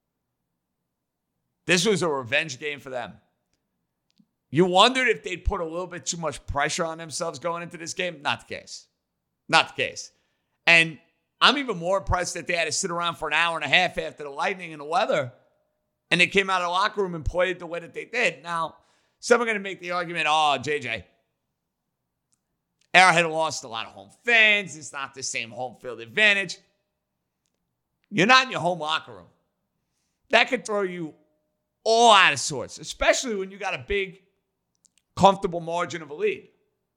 Speaker 2: This was a revenge game for them. You wondered if they'd put a little bit too much pressure on themselves going into this game. Not the case. Not the case. And I'm even more impressed that they had to sit around for an hour and a half after the lightning and the weather, and they came out of the locker room and played the way that they did. Now, some are going to make the argument, oh, J J, Arrowhead lost a lot of home fans. It's not the same home field advantage. You're not in your home locker room. That could throw you all out of sorts, especially when you got a big, comfortable margin of a lead.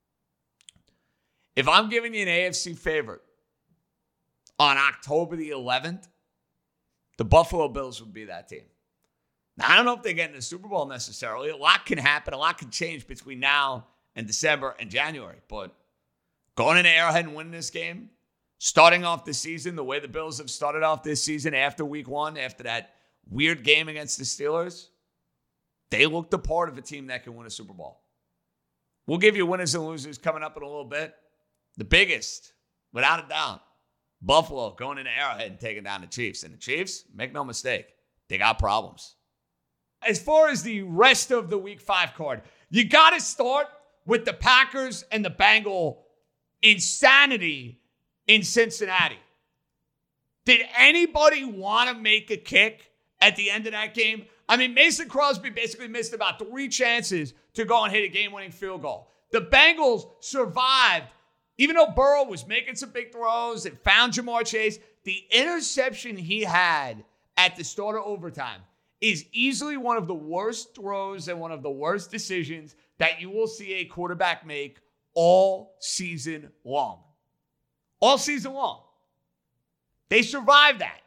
Speaker 2: If I'm giving you an A F C favorite on October the eleventh, the Buffalo Bills would be that team. Now, I don't know if they get in the Super Bowl necessarily. A lot can happen. A lot can change between now and December and January. But going into Arrowhead and winning this game, starting off the season the way the Bills have started off this season after week one, after that weird game against the Steelers, they look the part of a team that can win a Super Bowl. We'll give you winners and losers coming up in a little bit. The biggest, without a doubt, Buffalo going into Arrowhead and taking down the Chiefs. And the Chiefs, make no mistake, they got problems. As far as the rest of the week five card, you got to start with the Packers and the Bengal insanity in Cincinnati. Did anybody want to make a kick at the end of that game? I mean, Mason Crosby basically missed about three chances to go and hit a game-winning field goal. The Bengals survived. Even though Burrow was making some big throws and found Jamar Chase, the interception he had at the start of overtime is easily one of the worst throws and one of the worst decisions that you will see a quarterback make all season long. All season long. They survived that.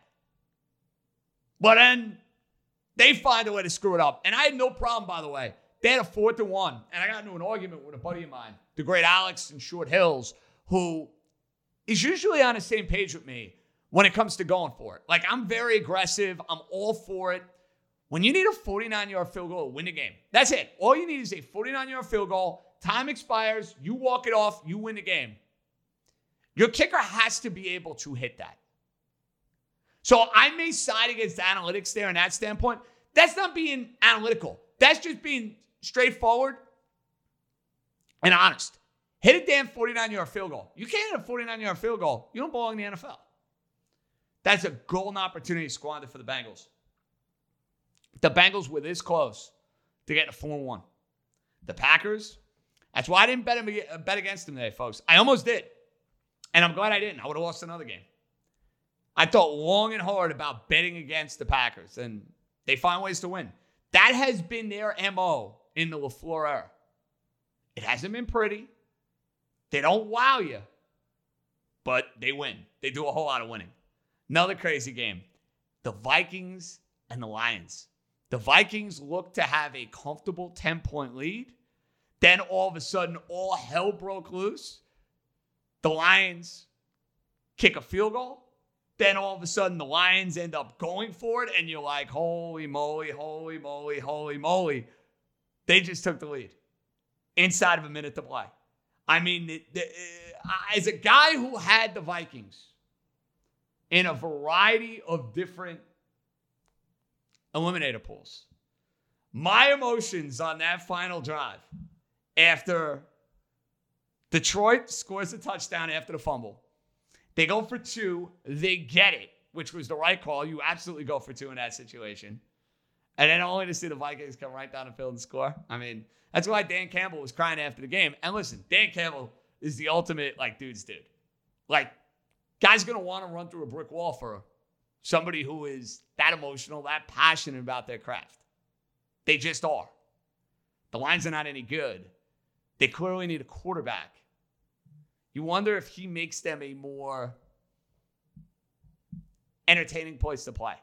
Speaker 2: But then they find a way to screw it up. And I had no problem, by the way. They had a fourth and one. And I got into an argument with a buddy of mine, the great Alex in Short Hills, who is usually on the same page with me when it comes to going for it. Like, I'm very aggressive. I'm all for it. When you need a forty-nine-yard field goal to win the game, that's it. All you need is a forty-nine-yard field goal. Time expires. You walk it off. You win the game. Your kicker has to be able to hit that. So I may side against analytics there in that standpoint. That's not being analytical. That's just being straightforward and honest. Hit a damn forty-nine-yard field goal. You can't hit a forty-nine-yard field goal. You don't belong in the N F L. That's a golden opportunity squandered for the Bengals. The Bengals were this close to getting a four and one. The Packers, that's why I didn't bet, them, bet against them today, folks. I almost did. And I'm glad I didn't. I would have lost another game. I thought long and hard about betting against the Packers, and they find ways to win. That has been their M O in the LaFleur era. It hasn't been pretty. They don't wow you, but they win. They do a whole lot of winning. Another crazy game. The Vikings and the Lions. The Vikings look to have a comfortable ten-point lead. Then all of a sudden, all hell broke loose. The Lions kick a field goal. Then all of a sudden, the Lions end up going for it, and you're like, holy moly, holy moly, holy moly. They just took the lead inside of a minute to play. I mean, the, the, uh, as a guy who had the Vikings in a variety of different eliminator pools, my emotions on that final drive after Detroit scores a touchdown after the fumble, they go for two. They get it, which was the right call. You absolutely go for two in that situation. And then only to see the Vikings come right down the field and score. I mean, that's why Dan Campbell was crying after the game. And listen, Dan Campbell is the ultimate, like, dude's dude. Like, guy's going to want to run through a brick wall for somebody who is that emotional, that passionate about their craft. They just are. The Lions are not any good. They clearly need a quarterback. You wonder if he makes them a more entertaining place to play.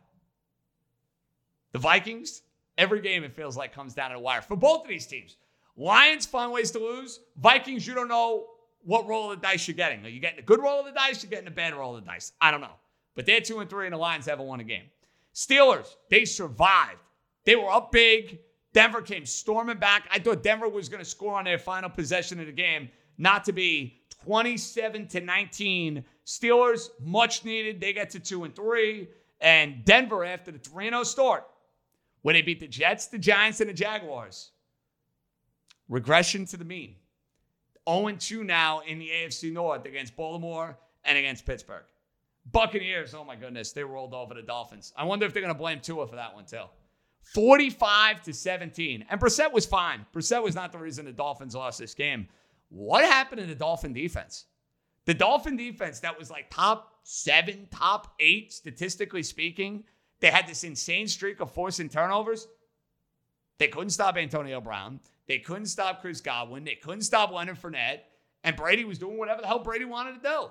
Speaker 2: The Vikings, every game it feels like comes down to the wire. For both of these teams, Lions find ways to lose. Vikings, you don't know what roll of the dice you're getting. Are you getting a good roll of the dice? You're getting a bad roll of the dice. I don't know. But they're two and three, and the Lions haven't won a game. Steelers, they survived. They were up big. Denver came storming back. I thought Denver was going to score on their final possession of the game, not to be twenty-seven to nineteen. Steelers, much needed. They get to two and three. And Denver, after the three and oh start, when they beat the Jets, the Giants, and the Jaguars, regression to the mean. oh and two now in the A F C North against Baltimore and against Pittsburgh. Buccaneers, oh my goodness, they rolled over the Dolphins. I wonder if they're going to blame Tua for that one too. forty-five to seventeen. And Brissett was fine. Brissett was not the reason the Dolphins lost this game. What happened in the Dolphin defense? The Dolphin defense that was like top seven, top eight, statistically speaking. They had this insane streak of forcing turnovers. They couldn't stop Antonio Brown. They couldn't stop Chris Godwin. They couldn't stop Leonard Fournette. And Brady was doing whatever the hell Brady wanted to do.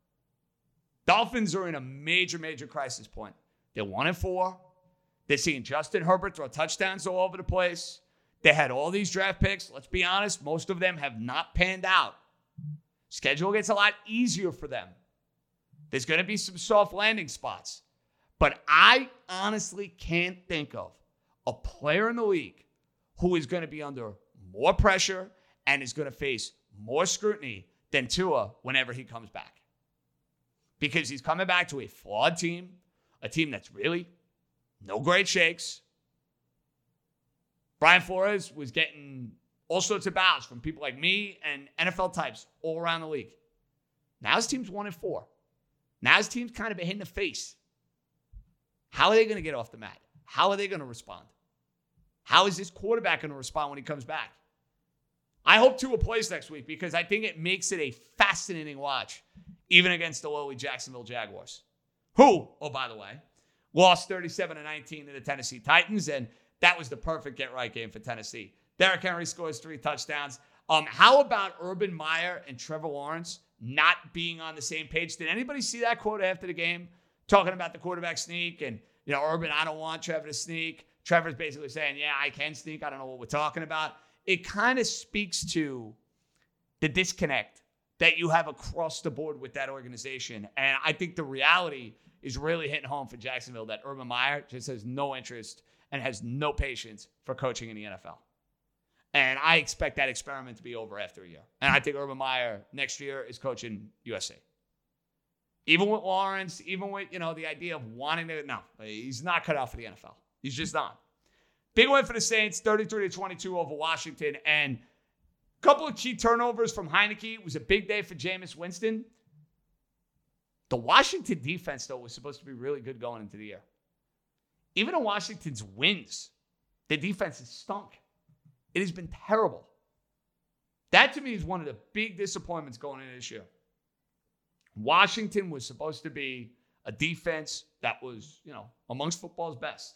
Speaker 2: Dolphins are in a major, major crisis point. They're one and four. They're seeing Justin Herbert throw touchdowns all over the place. They had all these draft picks. Let's be honest, most of them have not panned out. Schedule gets a lot easier for them. There's going to be some soft landing spots. But I honestly can't think of a player in the league who is going to be under more pressure and is going to face more scrutiny than Tua whenever he comes back. Because he's coming back to a flawed team, a team that's really no great shakes. Brian Flores was getting all sorts of bows from people like me and N F L types all around the league. Now his team's one and four. Now his team's kind of been hit in the face. How are they going to get off the mat? How are they going to respond? How is this quarterback going to respond when he comes back? I hope Tua plays next week because I think it makes it a fascinating watch, even against the lowly Jacksonville Jaguars, who, oh, by the way, lost thirty-seven to nineteen to the Tennessee Titans, and that was the perfect get-right game for Tennessee. Derrick Henry scores three touchdowns. Um, how about Urban Meyer and Trevor Lawrence not being on the same page? Did anybody see that quote after the game talking about the quarterback sneak? And, you know, Urban, I don't want Trevor to sneak. Trevor's basically saying, yeah, I can sneak. I don't know what we're talking about. It kind of speaks to the disconnect that you have across the board with that organization. And I think the reality is really hitting home for Jacksonville that Urban Meyer just has no interest and has no patience for coaching in the N F L. And I expect that experiment to be over after a year. And I think Urban Meyer next year is coaching U S C. Even with Lawrence, even with, you know, the idea of wanting to, no, he's not cut out for the N F L. He's just not. Big win for the Saints, thirty-three to twenty-two over Washington. And a couple of key turnovers from Heineke. It was a big day for Jameis Winston. The Washington defense, though, was supposed to be really good going into the year. Even in Washington's wins, the defense has stunk. It has been terrible. That, to me, is one of the big disappointments going into this year. Washington was supposed to be a defense that was, you know, amongst football's best.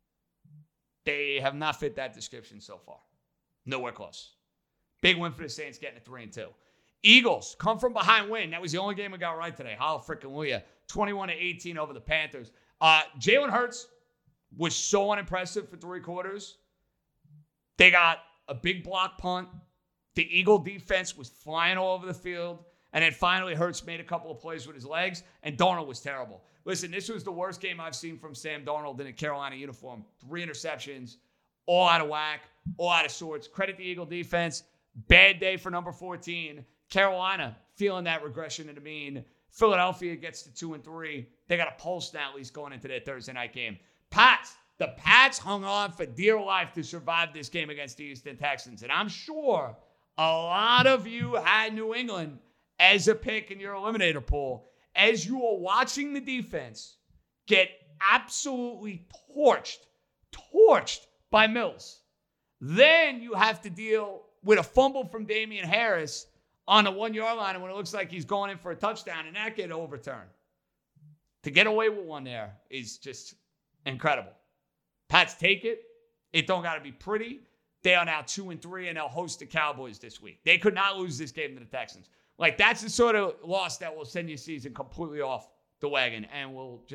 Speaker 2: They have not fit that description so far. Nowhere close. Big win for the Saints, getting a three and two. Eagles come from behind win. That was the only game we got right today. Hallelujah. twenty-one to eighteen over the Panthers. Uh, Jalen Hurts was so unimpressive for three quarters. They got a big block punt. The Eagle defense was flying all over the field. And then finally, Hurts made a couple of plays with his legs, and Darnold was terrible. Listen, this was the worst game I've seen from Sam Darnold in a Carolina uniform. Three interceptions, all out of whack, all out of sorts. Credit the Eagle defense. Bad day for number fourteen. Carolina feeling that regression to the mean. Philadelphia gets to two and three. They got a pulse now, at least going into their Thursday night game. Pats. The Pats hung on for dear life to survive this game against the Houston Texans. And I'm sure a lot of you had New England as a pick in your eliminator pool. As you are watching the defense get absolutely torched, torched by Mills. Then you have to deal with a fumble from Damian Harris on the one-yard line, and when it looks like he's going in for a touchdown, and that get overturned. To get away with one there is just incredible. Pats take it. It don't got to be pretty. They are now two and three, and they'll host the Cowboys this week. They could not lose this game to the Texans. Like, that's the sort of loss that will send your season completely off the wagon and will just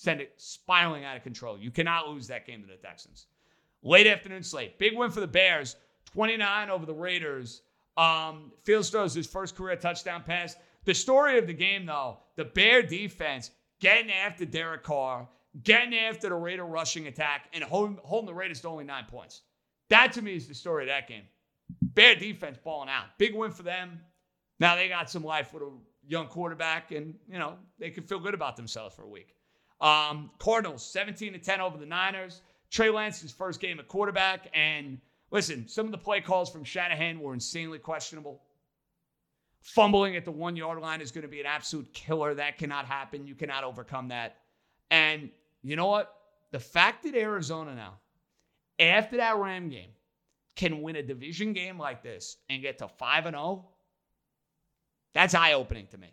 Speaker 2: send it spiraling out of control. You cannot lose that game to the Texans. Late afternoon slate. Big win for the Bears. twenty-nine over the Raiders. Um, Fields throws his first career touchdown pass. The story of the game, though, the Bear defense getting after Derek Carr, getting after the Raider rushing attack, and holding, holding the Raiders to only nine points. That, to me, is the story of that game. Bear defense balling out. Big win for them. Now they got some life with a young quarterback, and, you know, they can feel good about themselves for a week. Um, Cardinals, seventeen to ten over the Niners. Trey Lance's first game at quarterback. And, listen, some of the play calls from Shanahan were insanely questionable. Fumbling at the one-yard line is going to be an absolute killer. That cannot happen. You cannot overcome that. And you know what? The fact that Arizona now, after that Ram game, can win a division game like this and get to five and oh, that's eye-opening to me.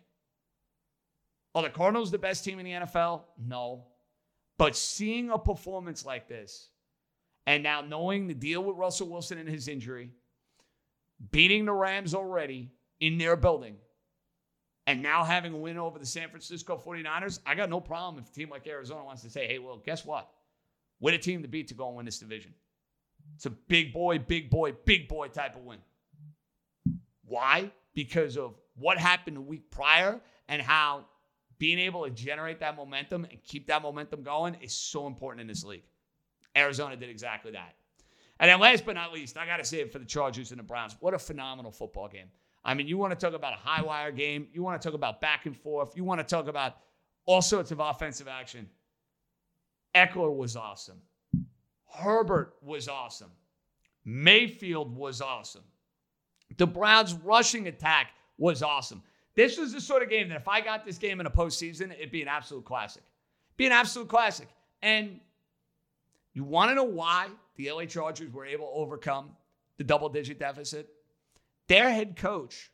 Speaker 2: Are the Cardinals the best team in the N F L? No. But seeing a performance like this, and now knowing the deal with Russell Wilson and his injury, beating the Rams already in their building, and now having a win over the San Francisco forty-niners, I got no problem if a team like Arizona wants to say, hey, well, guess what? We're the team to beat to go and win this division. It's a big boy, big boy, big boy type of win. Why? Because of what happened the week prior and how being able to generate that momentum and keep that momentum going is so important in this league. Arizona did exactly that. And then last but not least, I got to say it for the Chargers and the Browns. What a phenomenal football game. I mean, you want to talk about a high-wire game. You want to talk about back and forth. You want to talk about all sorts of offensive action. Eckler was awesome. Herbert was awesome. Mayfield was awesome. The Browns' rushing attack was awesome. This was the sort of game that if I got this game in a postseason, it'd be an absolute classic. Be an absolute classic. And you want to know why the L A Chargers were able to overcome the double-digit deficit? Their head coach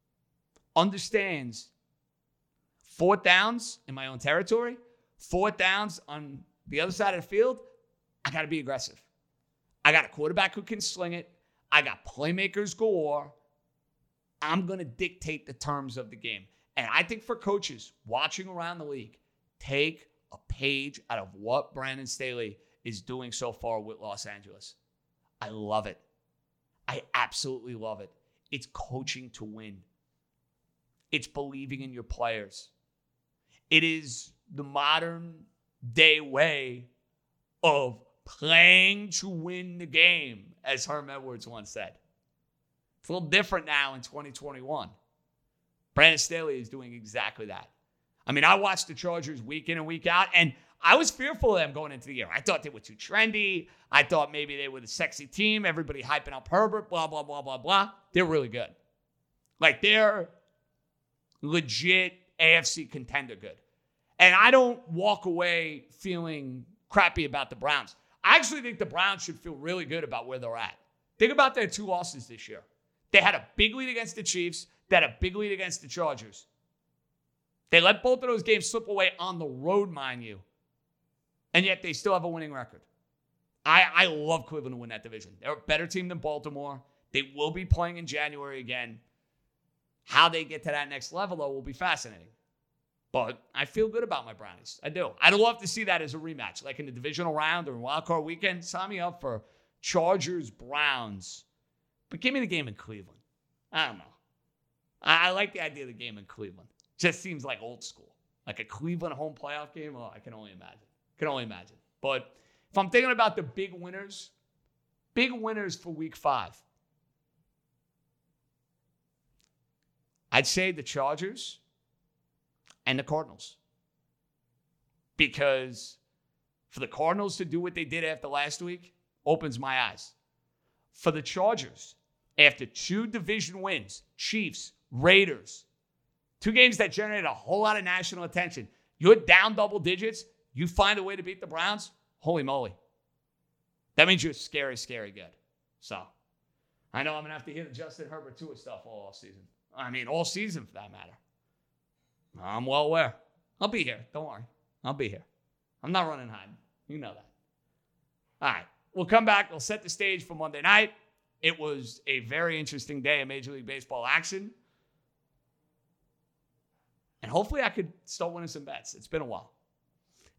Speaker 2: understands fourth downs in my own territory, fourth downs on the other side of the field, I got to be aggressive. I got a quarterback who can sling it. I got playmakers galore. I'm going to dictate the terms of the game. And I think for coaches watching around the league, take a page out of what Brandon Staley is doing so far with Los Angeles. I love it. I absolutely love it. It's coaching to win. It's believing in your players. It is the modern day way of playing to win the game, as Herm Edwards once said. It's a little different now in twenty twenty-one. Brandon Staley is doing exactly that. I mean, I watched the Chargers week in and week out, and I was fearful of them going into the year. I thought they were too trendy. I thought maybe they were the sexy team. Everybody hyping up Herbert, blah, blah, blah, blah, blah. They're really good. Like, they're legit A F C contender good. And I don't walk away feeling crappy about the Browns. I actually think the Browns should feel really good about where they're at. Think about their two losses this year. They had a big lead against the Chiefs. They had a big lead against the Chargers. They let both of those games slip away on the road, mind you. And yet they still have a winning record. I, I love Cleveland to win that division. They're a better team than Baltimore. They will be playing in January again. How they get to that next level, though, will be fascinating. But I feel good about my Brownies. I do. I'd love to see that as a rematch, like in the divisional round or in wildcard weekend. Sign me up for Chargers-Browns. But give me the game in Cleveland. I don't know. I, I like the idea of the game in Cleveland. Just seems like old school. Like a Cleveland home playoff game. Oh, I can only imagine. Can only imagine. But if I'm thinking about the big winners, big winners for week five, I'd say the Chargers and the Cardinals. Because for the Cardinals to do what they did after last week opens my eyes. For the Chargers, after two division wins, Chiefs, Raiders, two games that generated a whole lot of national attention, you're down double digits, you find a way to beat the Browns, holy moly. That means you're scary, scary good. So, I know I'm going to have to hear the Justin Herbert Tua stuff all off season. I mean, all season for that matter. I'm well aware. I'll be here. Don't worry. I'll be here. I'm not running hiding. You know that. All right. We'll come back. We'll set the stage for Monday night. It was a very interesting day of Major League Baseball action. And hopefully I could start winning some bets. It's been a while.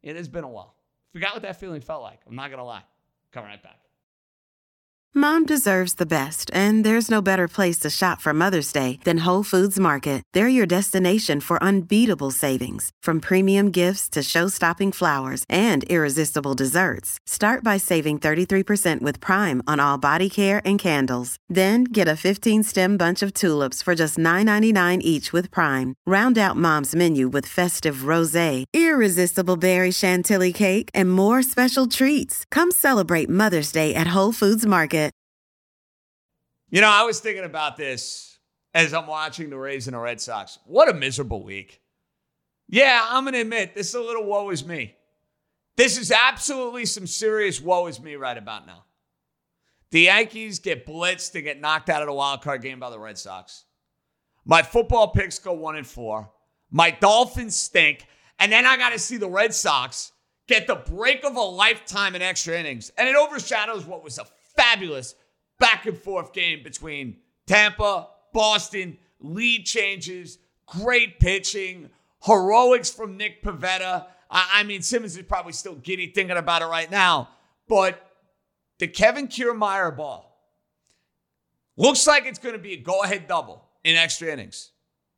Speaker 2: It has been a while. Forgot what that feeling felt like. I'm not going to lie. Coming right back.
Speaker 13: Mom deserves the best, and there's no better place to shop for Mother's Day than Whole Foods Market. They're your destination for unbeatable savings, from premium gifts to show-stopping flowers and irresistible desserts. Start by saving thirty-three percent with Prime on all body care and candles. Then get a fifteen-stem bunch of tulips for just nine ninety-nine each with Prime. Round out Mom's menu with festive rosé, irresistible berry chantilly cake, and more special treats. Come celebrate Mother's Day at Whole Foods Market.
Speaker 2: You know, I was thinking about this as I'm watching the Rays and the Red Sox. What a miserable week. Yeah, I'm going to admit, this is a little woe is me. This is absolutely some serious woe is me right about now. The Yankees get blitzed and get knocked out of the wild card game by the Red Sox. My football picks go one and four. My Dolphins stink. And then I got to see the Red Sox get the break of a lifetime in extra innings. And it overshadows what was a fabulous back and forth game between Tampa, Boston, lead changes, great pitching, heroics from Nick Pivetta. I, I mean, Simmons is probably still giddy thinking about it right now. But the Kevin Kiermaier ball looks like it's going to be a go-ahead double in extra innings.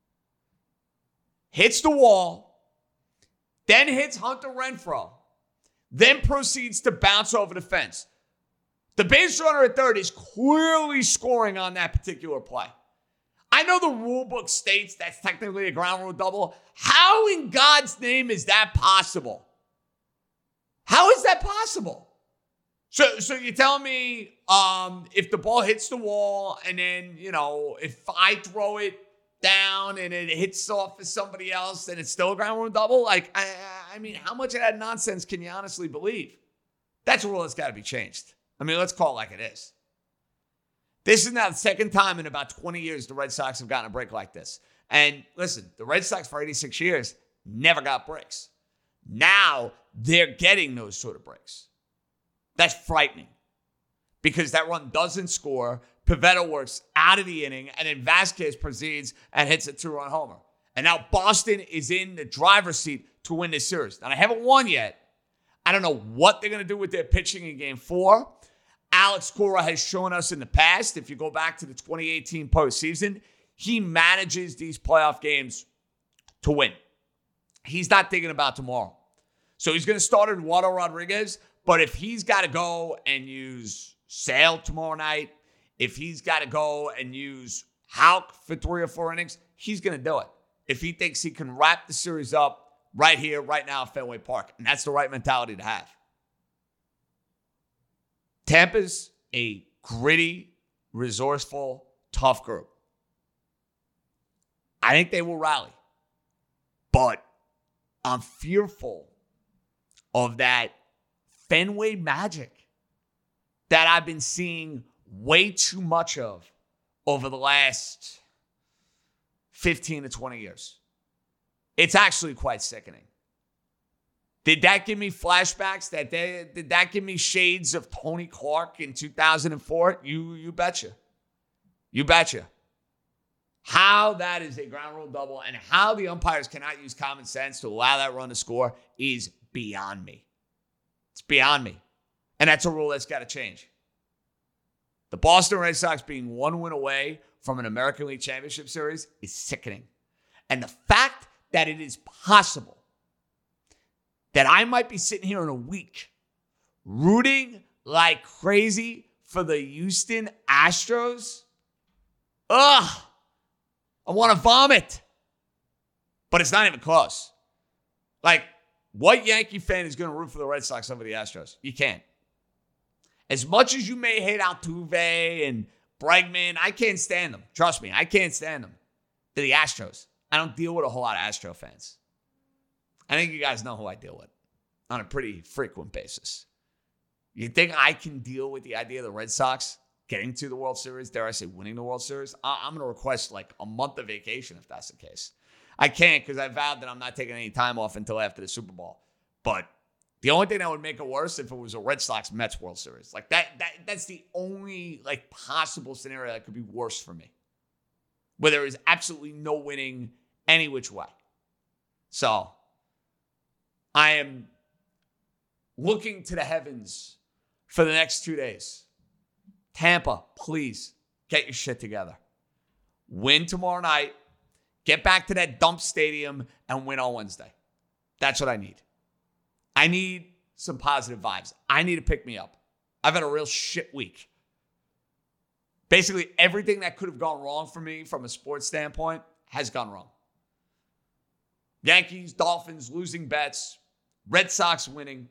Speaker 2: Hits the wall, then hits Hunter Renfroe, then proceeds to bounce over the fence. The base runner at third is clearly scoring on that particular play. I know the rule book states that's technically a ground rule double. How in God's name is that possible? How is that possible? So, so you're telling me um, if the ball hits the wall and then, you know, if I throw it down and it hits off of somebody else, then it's still a ground rule double? Like, I, I mean, how much of that nonsense can you honestly believe? That's a rule that's got to be changed. I mean, let's call it like it is. This is now the second time in about twenty years the Red Sox have gotten a break like this. And listen, the Red Sox for eighty-six years never got breaks. Now they're getting those sort of breaks. That's frightening because that run doesn't score. Pivetta works out of the inning, and then Vasquez proceeds and hits a two-run homer. And now Boston is in the driver's seat to win this series. Now, they haven't won yet. I don't know what they're going to do with their pitching in game four. Alex Cora has shown us in the past, if you go back to the twenty eighteen postseason, he manages these playoff games to win. He's not thinking about tomorrow. So he's going to start Eduardo Rodriguez, but if he's got to go and use Sale tomorrow night, if he's got to go and use Houck for three or four innings, he's going to do it. If he thinks he can wrap the series up right here, right now at Fenway Park. And that's the right mentality to have. Tampa's a gritty, resourceful, tough group. I think they will rally. But I'm fearful of that Fenway magic that I've been seeing way too much of over the last fifteen to twenty years. It's actually quite sickening. Did that give me flashbacks? That they, did that give me shades of Tony Clark in two thousand four? You, you betcha. You betcha. How that is a ground rule double and how the umpires cannot use common sense to allow that run to score is beyond me. It's beyond me. And that's a rule that's got to change. The Boston Red Sox being one win away from an American League Championship Series is sickening. And the fact that it is possible that I might be sitting here in a week rooting like crazy for the Houston Astros, ugh, I want to vomit. But it's not even close. Like, what Yankee fan is going to root for the Red Sox over the Astros? You can't. As much as you may hate Altuve and Bregman, I can't stand them. Trust me, I can't stand them. They're the Astros. I don't deal with a whole lot of Astro fans. I think you guys know who I deal with on a pretty frequent basis. You think I can deal with the idea of the Red Sox getting to the World Series, dare I say winning the World Series? I'm going to request like a month of vacation if that's the case. I can't because I vowed that I'm not taking any time off until after the Super Bowl. But the only thing that would make it worse if it was a Red Sox-Mets World Series. Like that, that that's the only like possible scenario that could be worse for me. Where there is absolutely no winning any which way. So I am looking to the heavens for the next two days. Tampa, please get your shit together. Win tomorrow night. Get back to that dump stadium and win on Wednesday. That's what I need. I need some positive vibes. I need to pick me up. I've had a real shit week. Basically, everything that could have gone wrong for me from a sports standpoint has gone wrong. Yankees, Dolphins, losing bets. Red Sox winning.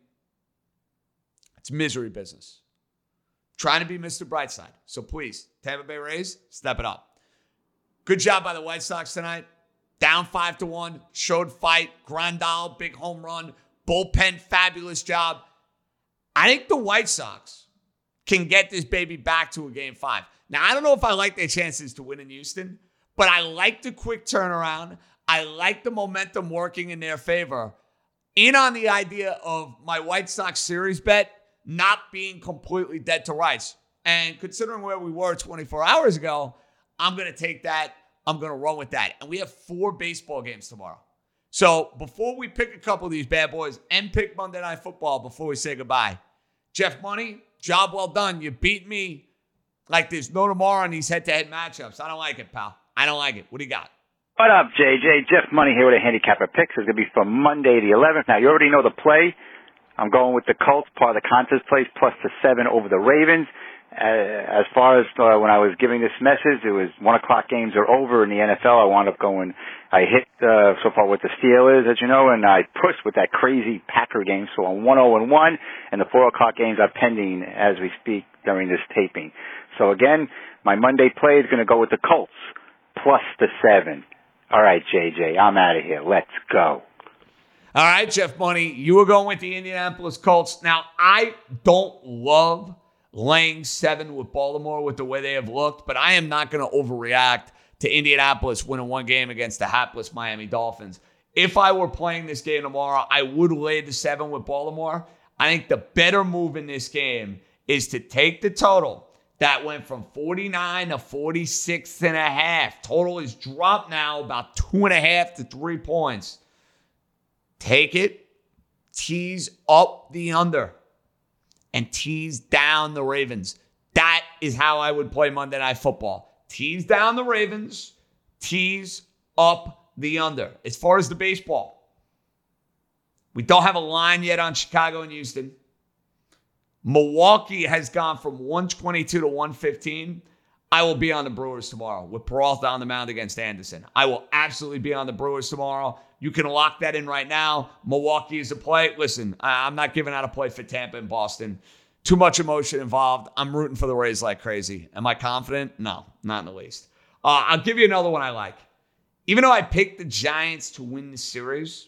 Speaker 2: It's misery business. Trying to be Mister Brightside. So please, Tampa Bay Rays, step it up. Good job by the White Sox tonight. Down five to one. Showed fight. Grandal, big home run. Bullpen, fabulous job. I think the White Sox can get this baby back to a game five. Now, I don't know if I like their chances to win in Houston, but I like the quick turnaround. I like the momentum working in their favor. In on the idea of my White Sox series bet not being completely dead to rights. And considering where we were twenty-four hours ago, I'm going to take that. I'm going to run with that. And we have four baseball games tomorrow. So before we pick a couple of these bad boys and pick Monday Night Football before we say goodbye, Jeff Money, job well done. You beat me like there's no tomorrow in these head-to-head matchups. I don't like it, pal. I don't like it. What do you got?
Speaker 14: What up, J J? Jeff Money here with a handicapper picks. It's going to be for Monday the eleventh. Now, you already know the play. I'm going with the Colts, part of the contest place, plus the seven over the Ravens. Uh, as far as uh, when I was giving this message, it was one o'clock games are over in the N F L. I wound up going, I hit uh, so far with the Steelers, as you know, and I pushed with that crazy Packer game. So I'm one oh and one, and the four o'clock games are pending as we speak during this taping. So again, my Monday play is going to go with the Colts, plus the seven. All right, J J, I'm out of here. Let's go.
Speaker 2: All right, Jeff Money, you were going with the Indianapolis Colts. Now, I don't love laying seven with Baltimore with the way they have looked, but I am not going to overreact to Indianapolis winning one game against the hapless Miami Dolphins. If I were playing this game tomorrow, I would lay the seven with Baltimore. I think the better move in this game is to take the total that went from forty-nine to forty-six and a half. Total is dropped now about two and a half to three points. Take it, tease up the under, and tease down the Ravens. That is how I would play Monday Night Football. Tease down the Ravens, tease up the under. As far as the baseball, we don't have a line yet on Chicago and Houston. Milwaukee has gone from one twenty-two to one fifteen. I will be on the Brewers tomorrow with Peralta on the mound against Anderson. I will absolutely be on the Brewers tomorrow. You can lock that in right now. Milwaukee is a play. Listen, I'm not giving out a play for Tampa and Boston. Too much emotion involved. I'm rooting for the Rays like crazy. Am I confident? No, not in the least. Uh, I'll give you another one I like. Even though I picked the Giants to win the series,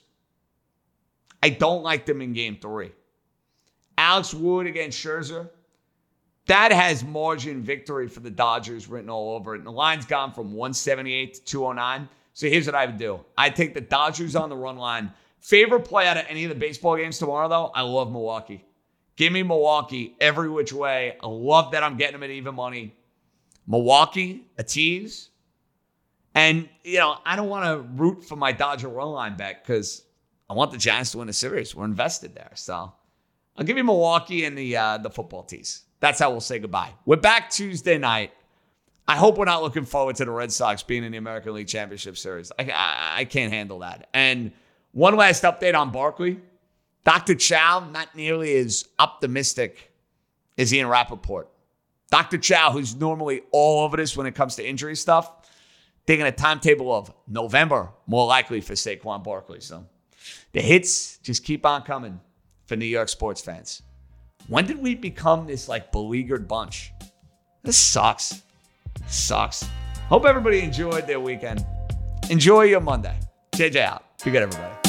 Speaker 2: I don't like them in game three. Alex Wood against Scherzer. That has margin victory for the Dodgers written all over it. And the line's gone from one seventy-eight to two oh nine. So here's what I would do. I take the Dodgers on the run line. Favorite play out of any of the baseball games tomorrow, though, I love Milwaukee. Give me Milwaukee every which way. I love that I'm getting them at even money. Milwaukee, a tease. And, you know, I don't want to root for my Dodger run line bet because I want the Giants to win the series. We're invested there. So I'll give you Milwaukee and the uh, the football tease. That's how we'll say goodbye. We're back Tuesday night. I hope we're not looking forward to the Red Sox being in the American League Championship Series. I, I, I can't handle that. And one last update on Barkley. Doctor Chow, not nearly as optimistic as Ian Rappaport. Doctor Chow, who's normally all over this when it comes to injury stuff, taking a timetable of November, more likely for Saquon Barkley. So the hits just keep on coming for New York sports fans. When did we become this like beleaguered bunch? This sucks. Sucks. Hope everybody enjoyed their weekend. Enjoy your Monday. J J out. Be good, everybody.